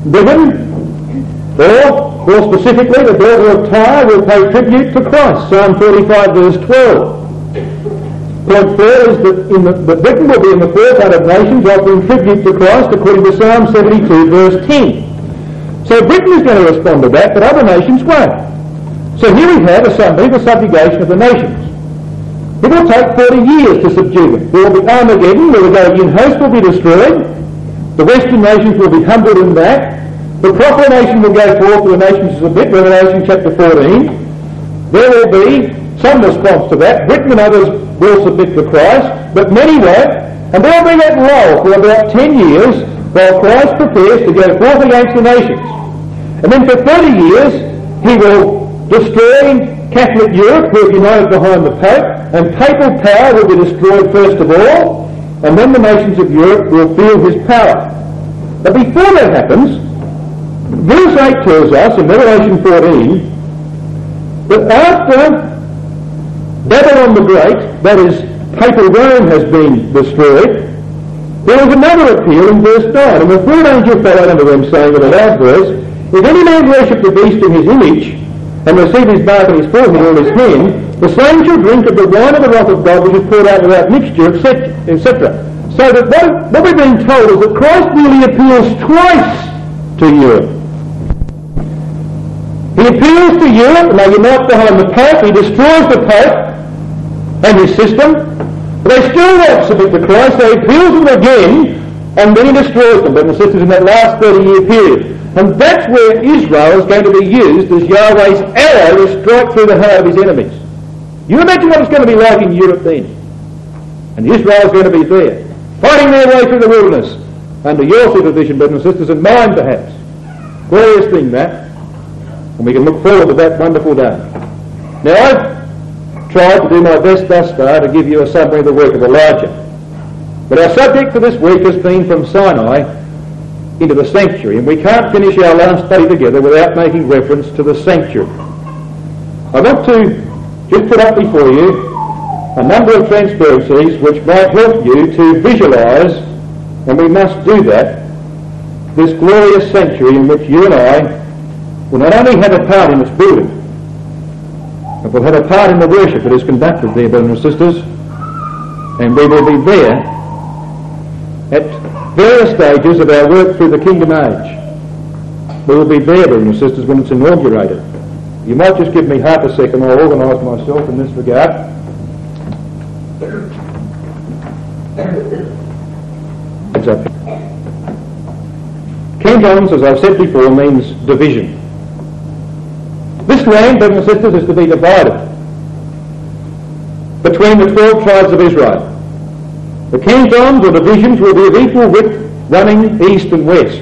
Brigham, or more specifically, the daughter of Tyre will pay tribute to Christ. Psalm forty-five verse twelve. Point four is that, in the, that Britain will be in the forefront of nations offering tribute to Christ according to Psalm seventy-two verse ten. So Britain is going to respond to that, but other nations won't. So here we have a summary of the subjugation of the nations. It will take forty years to subdue them. There will be Armageddon, where the Gogian host will be destroyed. The Western nations will be humbled in that. The proclamation will go forth to the nations of bit, Revelation chapter fourteen. There will be some response to that. Britain and others will submit to Christ, but many won't. And there will be that lull for about ten years while Christ prepares to go forth against the nations. And then for thirty years, he will destroy Catholic Europe, who have united behind the Pope, and papal power will be destroyed first of all, and then the nations of Europe will feel his power. But before that happens, verse eight tells us in Revelation fourteen that after Babylon the Great, that is, papal Rome has been destroyed, there is another appeal in verse nine, and the third angel fell out unto them, saying with a loud voice, If any man worship the beast in his image, and receive his mark in his forehead or his hand, the same shall drink of the wine of the wrath of God, which is poured out without mixture, et cetera. So that what, what we're being told is that Christ really appeals twice to Europe. He appeals to Europe, and they unite behind the Pope. He destroys the Pope and his system, but they still won't submit to Christ. So he appeals them again, and then he destroys them, brothers and sisters, in that last thirty-year period. And that's where Israel is going to be used as Yahweh's arrow to strike through the heart of his enemies. You imagine what it's going to be like in Europe then. And Israel is going to be there, fighting their way through the wilderness, under your supervision, brothers and sisters, and mine perhaps. Glorious thing that. And we can look forward to that wonderful day. Now I've tried to do my best thus far to give you a summary of the work of Elijah. But our subject for this week has been from Sinai into the sanctuary, and we can't finish our last study together without making reference to the sanctuary. I want to just put up before you a number of transparencies which might help you to visualise, and we must do that, this glorious sanctuary in which you and I will not only have a part in its building, but will have a part in the worship that is conducted there, brothers and sisters, and we will be there at various stages of our work through the kingdom age. We will be there, brothers and sisters, when it's inaugurated. You might just give me half a second, I'll organise myself in this regard. It's up. Kingdoms, as I've said before, means division. This land, brothers and sisters, is to be divided between the twelve tribes of Israel. The kingdoms or divisions will be of equal width, running east and west.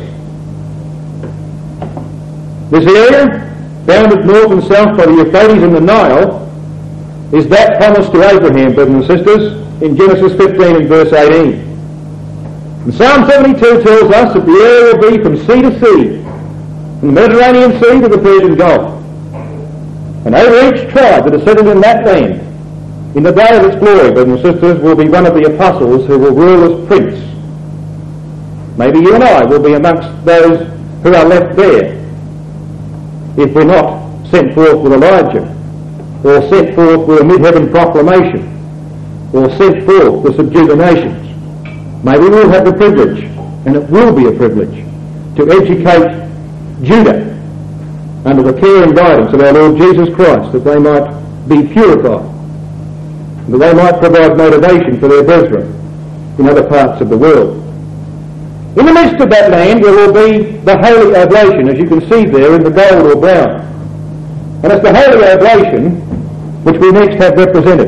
This area, bounded north and south by the Euphrates and the Nile, is that promised to Abraham, brothers and sisters, in Genesis fifteen and verse eighteen. And Psalm seventy-two tells us that the area will be from sea to sea, from the Mediterranean Sea to the Persian Gulf. And over each tribe that is settled in that land, in the day of its glory, brothers and sisters, will be one of the apostles who will rule as prince. Maybe you and I will be amongst those who are left there, if we're not sent forth with Elijah, or sent forth with a mid-heaven proclamation, or sent forth to subdue the nations. Maybe we'll have the privilege, and it will be a privilege, to educate Judah under the care and guidance of our Lord Jesus Christ, that they might be purified, that they might provide motivation for their brethren in other parts of the world. In the midst of that land there will be the Holy Oblation, as you can see there in the gold or brown. And it's the Holy Oblation which we next have represented.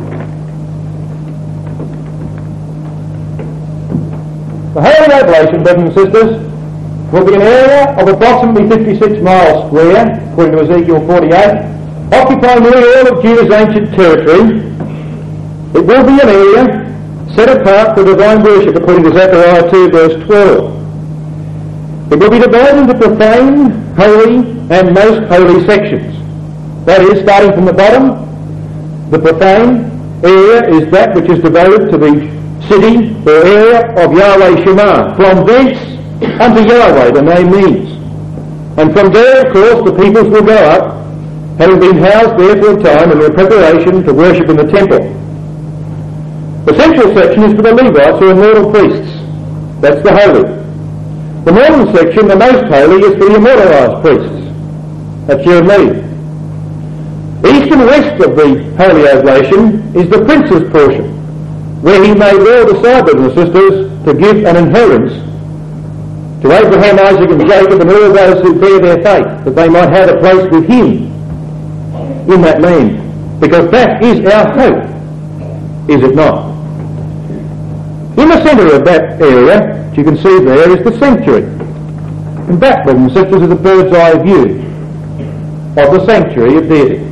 The Holy Oblation, brothers and sisters, will be an area of approximately fifty-six miles square, according to Ezekiel forty-eight, occupying nearly all of Judah's ancient territory. It will be an area set apart for divine worship, according to Zechariah two verse twelve. It will be divided into profane, holy and most holy sections. That is, starting from the bottom, the profane area is that which is devoted to the city or area of Yahweh Shema. From thence unto Yahweh, the name means. And from there, of course, the peoples will go up, having been housed there for a time in their preparation to worship in the temple. The central section is for the Levites, who are mortal priests. That's the holy. The northern section, the most holy, is for the immortalised priests. That's you and me. East and west of the holy oblation is the prince's portion, where he may well decide, brothers and sisters, to give an inheritance to Abraham, Isaac and Jacob and all those who bear their faith, that they might have a place with him in that land. Because that is our hope, is it not? In the centre of that area, which you can see there, is the sanctuary. And that, brothers and sisters, is a bird's eye view of the sanctuary of deity.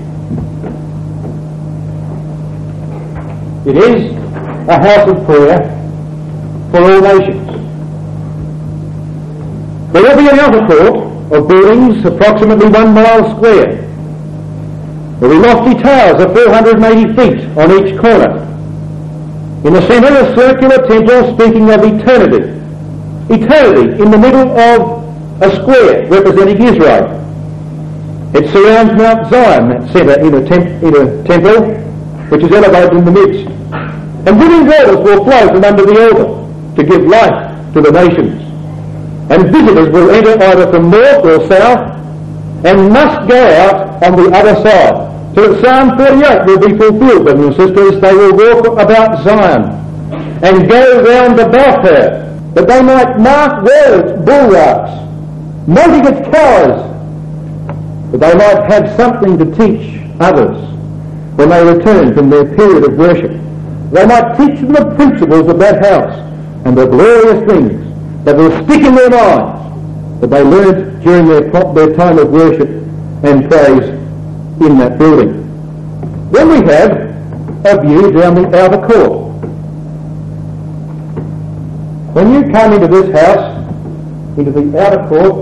It is a house of prayer for all nations. There will be an outer court of buildings approximately one mile square. There will be lofty towers of four hundred eighty feet on each corner. In the centre, a circular temple speaking of eternity. Eternity in the middle of a square representing Israel. It surrounds Mount Zion, that centre in a, temp- in a temple, which is elevated in the midst. And living waters will flow from under the altar to give life to the nations. And visitors will enter either from north or south and must go out on the other side. So that Psalm forty-eight will be fulfilled, brothers and sisters. They will walk about Zion and go round about her, that they might mark well its bulwarks, noting its towers, that they might have something to teach others when they return from their period of worship. They might teach them the principles of that house and the glorious things that will stick in their minds that they learned during their, their time of worship and praise in that building. Then we have a view down the outer court. When you come into this house, into the outer court,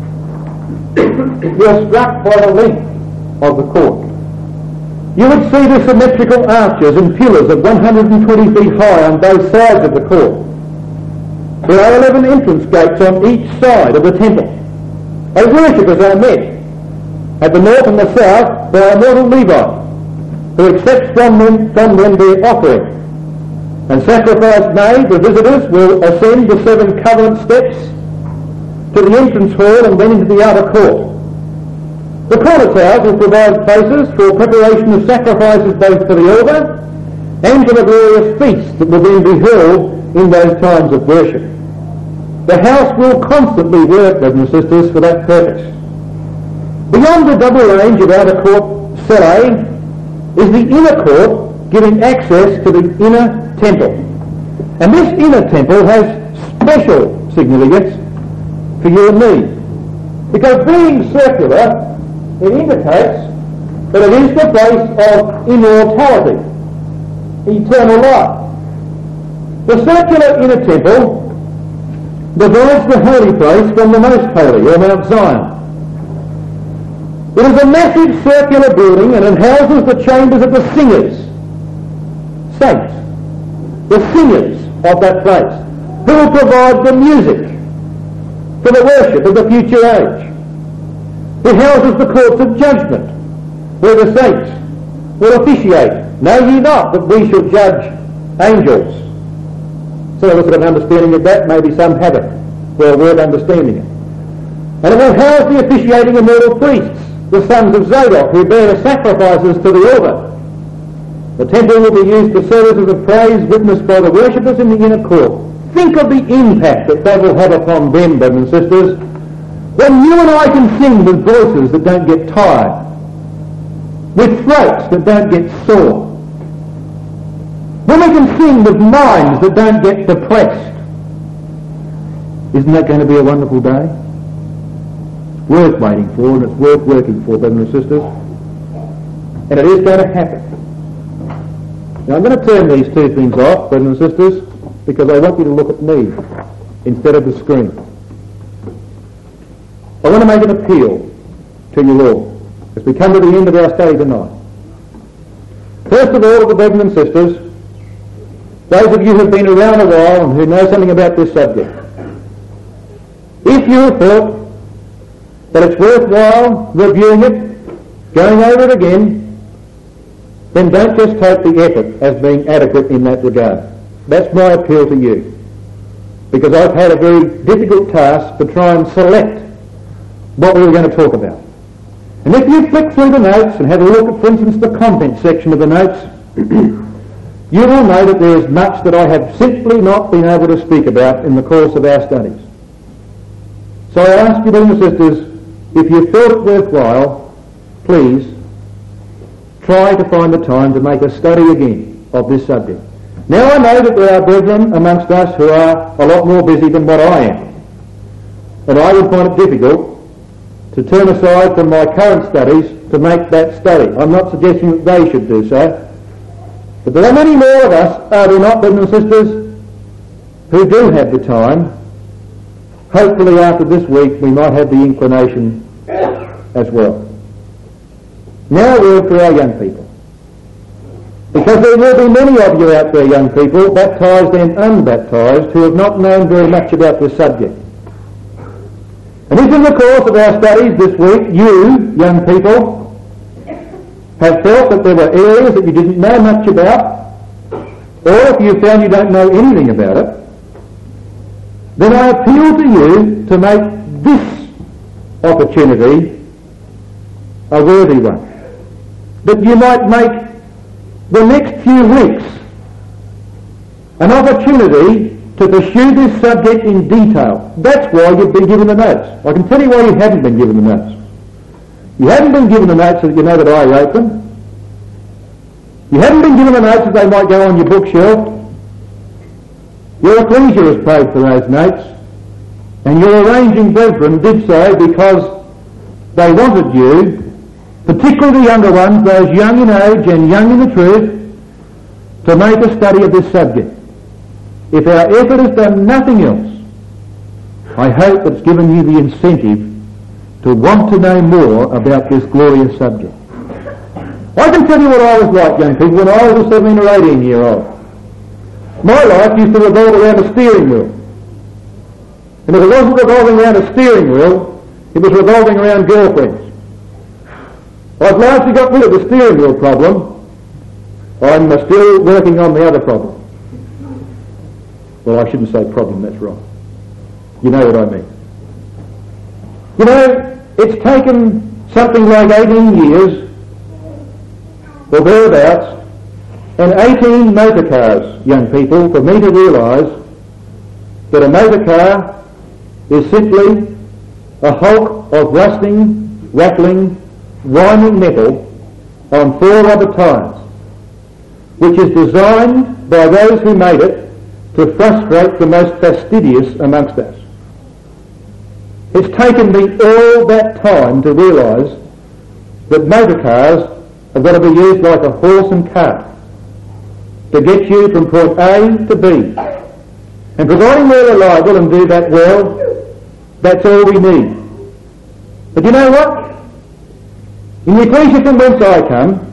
you're struck by the length of the court. You would see the symmetrical arches and pillars of one hundred twenty feet high on both sides of the court. There are eleven entrance gates on each side of the temple. As worshippers are met. At the north and the south, there are mortal Levites, who accept from them, from them their offering. And sacrifice made, the visitors will ascend the seven covenant steps to the entrance hall and then into the outer court. The corner towers will provide places for preparation of sacrifices both for the altar and for the glorious feast that will then be held in those times of worship. The house will constantly work, brothers and sisters, for that purpose. Beyond the double range of outer court cella is the inner court, giving access to the inner temple. And this inner temple has special significance for you and me, because being circular, it indicates that it is the place of immortality, eternal life. The circular inner temple divides the holy place from the most holy, or Mount Zion. It is a massive circular building, and it houses the chambers of the singers, saints, the singers of that place, who will provide the music for the worship of the future age. It houses the courts of judgment, where the saints will officiate. Know ye not that we shall judge angels? Some of us have an understanding of that, maybe some haven't. Well, worth understanding it. And it will house the officiating immortal priests, the sons of Zadok, who bear the sacrifices to the altar. The temple will be used for services of praise witnessed by the worshippers in the inner court. Think of the impact that that will have upon them, brothers and sisters, when you and I can sing with voices that don't get tired, with throats that don't get sore, when we can sing with minds that don't get depressed. Isn't that going to be a wonderful day? It's worth waiting for, and it's worth working for, brothers and sisters. And it is going to happen. Now I'm going to turn these two things off, brothers and sisters, because I want you to look at me instead of the screen. I want to make an appeal to you all as we come to the end of our study tonight. First of all, to the brothers and sisters, those of you who have been around a while and who know something about this subject, If you have thought that it's worthwhile reviewing it, going over it again, then don't just take the effort as being adequate in that regard. That's my appeal to you. Because I've had a very difficult task to try and select what we were going to talk about. And if you flick through the notes and have a look at, for instance, the content section of the notes, you will know that there is much that I have simply not been able to speak about in the course of our studies. So I ask you, brothers and sisters, if you thought it worthwhile, please try to find the time to make a study again of this subject. Now I know that there are brethren amongst us who are a lot more busy than what I am, and I would find it difficult to turn aside from my current studies to make that study. I'm not suggesting that they should do so, but there are many more of us, are there not, brothers and sisters, who do have the time. Hopefully after this week we might have the inclination as well. Now a word for our young people. Because there will be many of you out there, young people, baptised and unbaptised, who have not known very much about this subject. And if in the course of our studies this week you, young people, have felt that there were areas that you didn't know much about, or if you found you don't know anything about it, then I appeal to you to make this opportunity a worthy one. That you might make the next few weeks an opportunity to pursue this subject in detail. That's why you've been given the notes. I can tell you why you haven't been given the notes. You haven't been given the notes so that you know that I wrote them. You haven't been given the notes that they might go on your bookshelf. Your ecclesia has prayed for those notes, and your arranging brethren did so because they wanted you, particularly the younger ones, those young in age and young in the truth, to make a study of this subject. If our effort has done nothing else, I hope it's given you the incentive to want to know more about this glorious subject. I can tell you what I was like, young people, when I was a seventeen or eighteen year old. My life used to revolve around a steering wheel. And if it wasn't revolving around a steering wheel, it was revolving around girlfriends. I've largely got rid of the steering wheel problem. I'm still working on the other problem. Well, I shouldn't say problem, that's wrong. You know what I mean. You know, it's taken something like eighteen years, or thereabouts, and eighteen motor cars, young people, for me to realise that a motor car is simply a hulk of rusting, rattling, whining metal on four rubber tyres, which is designed by those who made it to frustrate the most fastidious amongst us. It's taken me all that time to realise that motor cars have got to be used like a horse and cart to get you from point A to B. And providing they're reliable and do that well, that's all we need. But you know what? In the ecclesia from whence I come,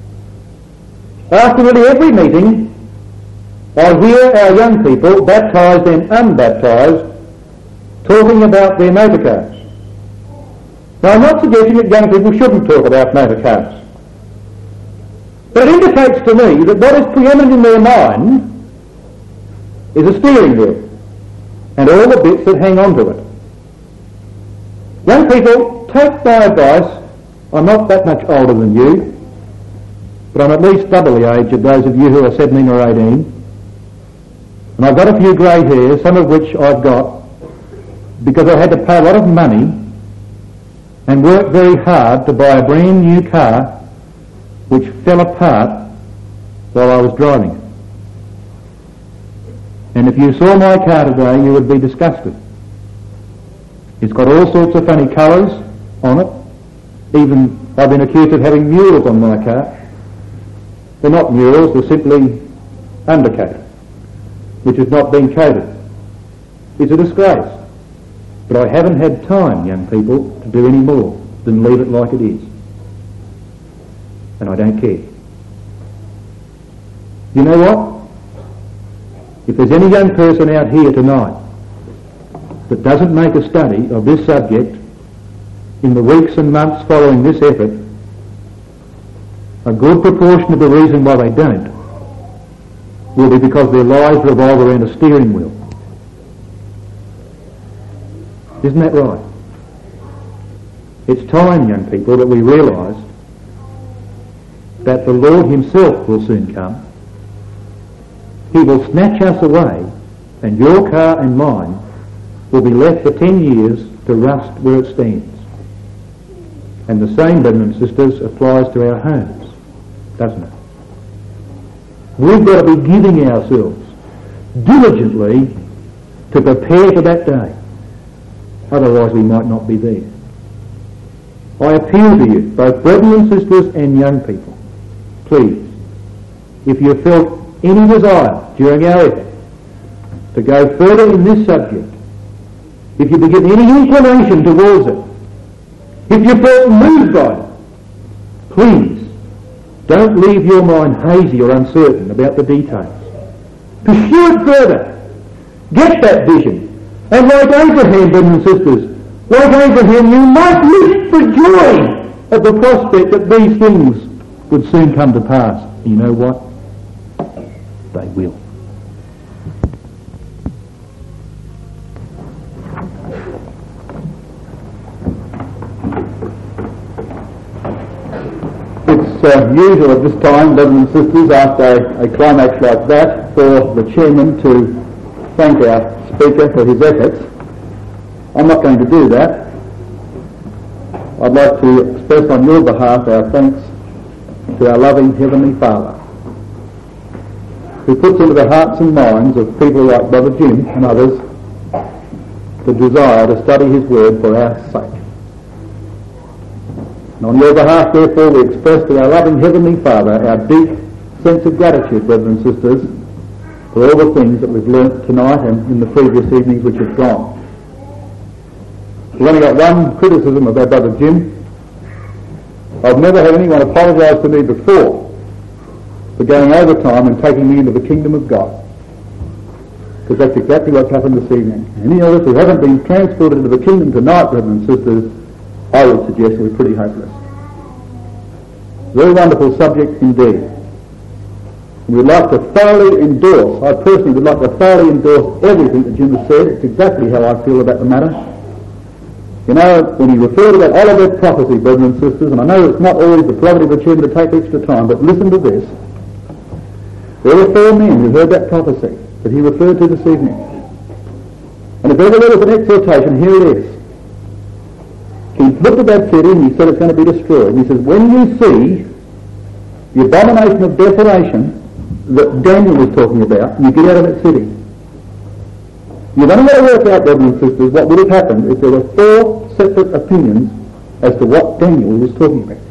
after nearly every meeting, I hear our young people, baptised and unbaptised, talking about their motor cars. Now, I'm not suggesting that young people shouldn't talk about motor cars. But it indicates to me that what is preeminent in their mind is a steering wheel and all the bits that hang on to it. Young people, take my advice. I'm not that much older than you, but I'm at least double the age of those of you who are seventeen or eighteen. And I've got a few grey hairs, some of which I've got because I had to pay a lot of money and work very hard to buy a brand new car which fell apart while I was driving it. And if you saw my car today, you would be disgusted. It's got all sorts of funny colours on it. Even I've been accused of having murals on my car. They're not murals, they're simply undercoat, which has not been coated. It's a disgrace. But I haven't had time, young people, to do any more than leave it like it is. And I don't care. You know what? If there's any young person out here tonight that doesn't make a study of this subject in the weeks and months following this effort, a good proportion of the reason why they don't will be because their lives revolve around a steering wheel. Isn't that right? It's time, young people, that we realise that the Lord himself will soon come. He will snatch us away, and your car and mine will be left for ten years to rust where it stands. And the same, brothers and sisters, applies to our homes, doesn't it? We've got to be giving ourselves diligently to prepare for that day. Otherwise we might not be there. I appeal to you, both brothers and sisters and young people, please, if you have felt any desire during our effort to go further in this subject, if you begin any inclination towards it, if you felt moved by it, please don't leave your mind hazy or uncertain about the details. Pursue it further. Get that vision. And like Abraham, brothers and sisters, like Abraham, you might live for joy at the prospect that these things would soon come to pass. You know what? They will. It's uh, usual at this time, brothers and sisters, after a, a climax like that, for the chairman to thank our speaker for his efforts. I'm not going to do that. I'd like to express on your behalf our thanks to our loving Heavenly Father, who puts into the hearts and minds of people like Brother Jim and others the desire to study his word for our sake. And on your behalf, therefore, we express to our loving Heavenly Father our deep sense of gratitude, brothers and sisters, for all the things that we've learnt tonight and in the previous evenings which have gone. We've only got one criticism of our Brother Jim. I've never had anyone apologise to me before for going overtime and taking me into the kingdom of God. Because that's exactly what's happened this evening. Any of us who haven't been transported into the kingdom tonight, brothers and sisters, I would suggest we're pretty hopeless. Very wonderful subject indeed. We'd like to thoroughly endorse, I personally would like to thoroughly endorse everything that Jim has said. It's exactly how I feel about the matter. You know, when he referred to that Olivet prophecy, brothers and sisters, and I know it's not always the prerogative of a chairman to take extra time, but listen to this. There were four men who heard that prophecy that he referred to this evening. And if ever there was an exhortation, here it is. He looked at that city and he said it's going to be destroyed. And he says, when you see the abomination of desolation that Daniel was talking about, you get out of that city. You've only got to work out, brothers and sisters, what would have happened if there were four separate opinions as to what Daniel was talking about.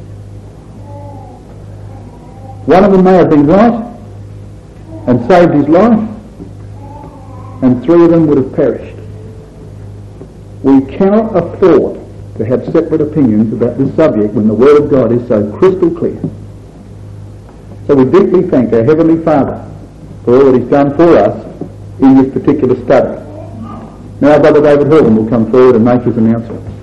One of them may have been right and saved his life, and three of them would have perished. We cannot afford to have separate opinions about this subject when the Word of God is so crystal clear. So we deeply thank our Heavenly Father for all that He's done for us in this particular study. Now Brother David Horton will come forward and make his announcement.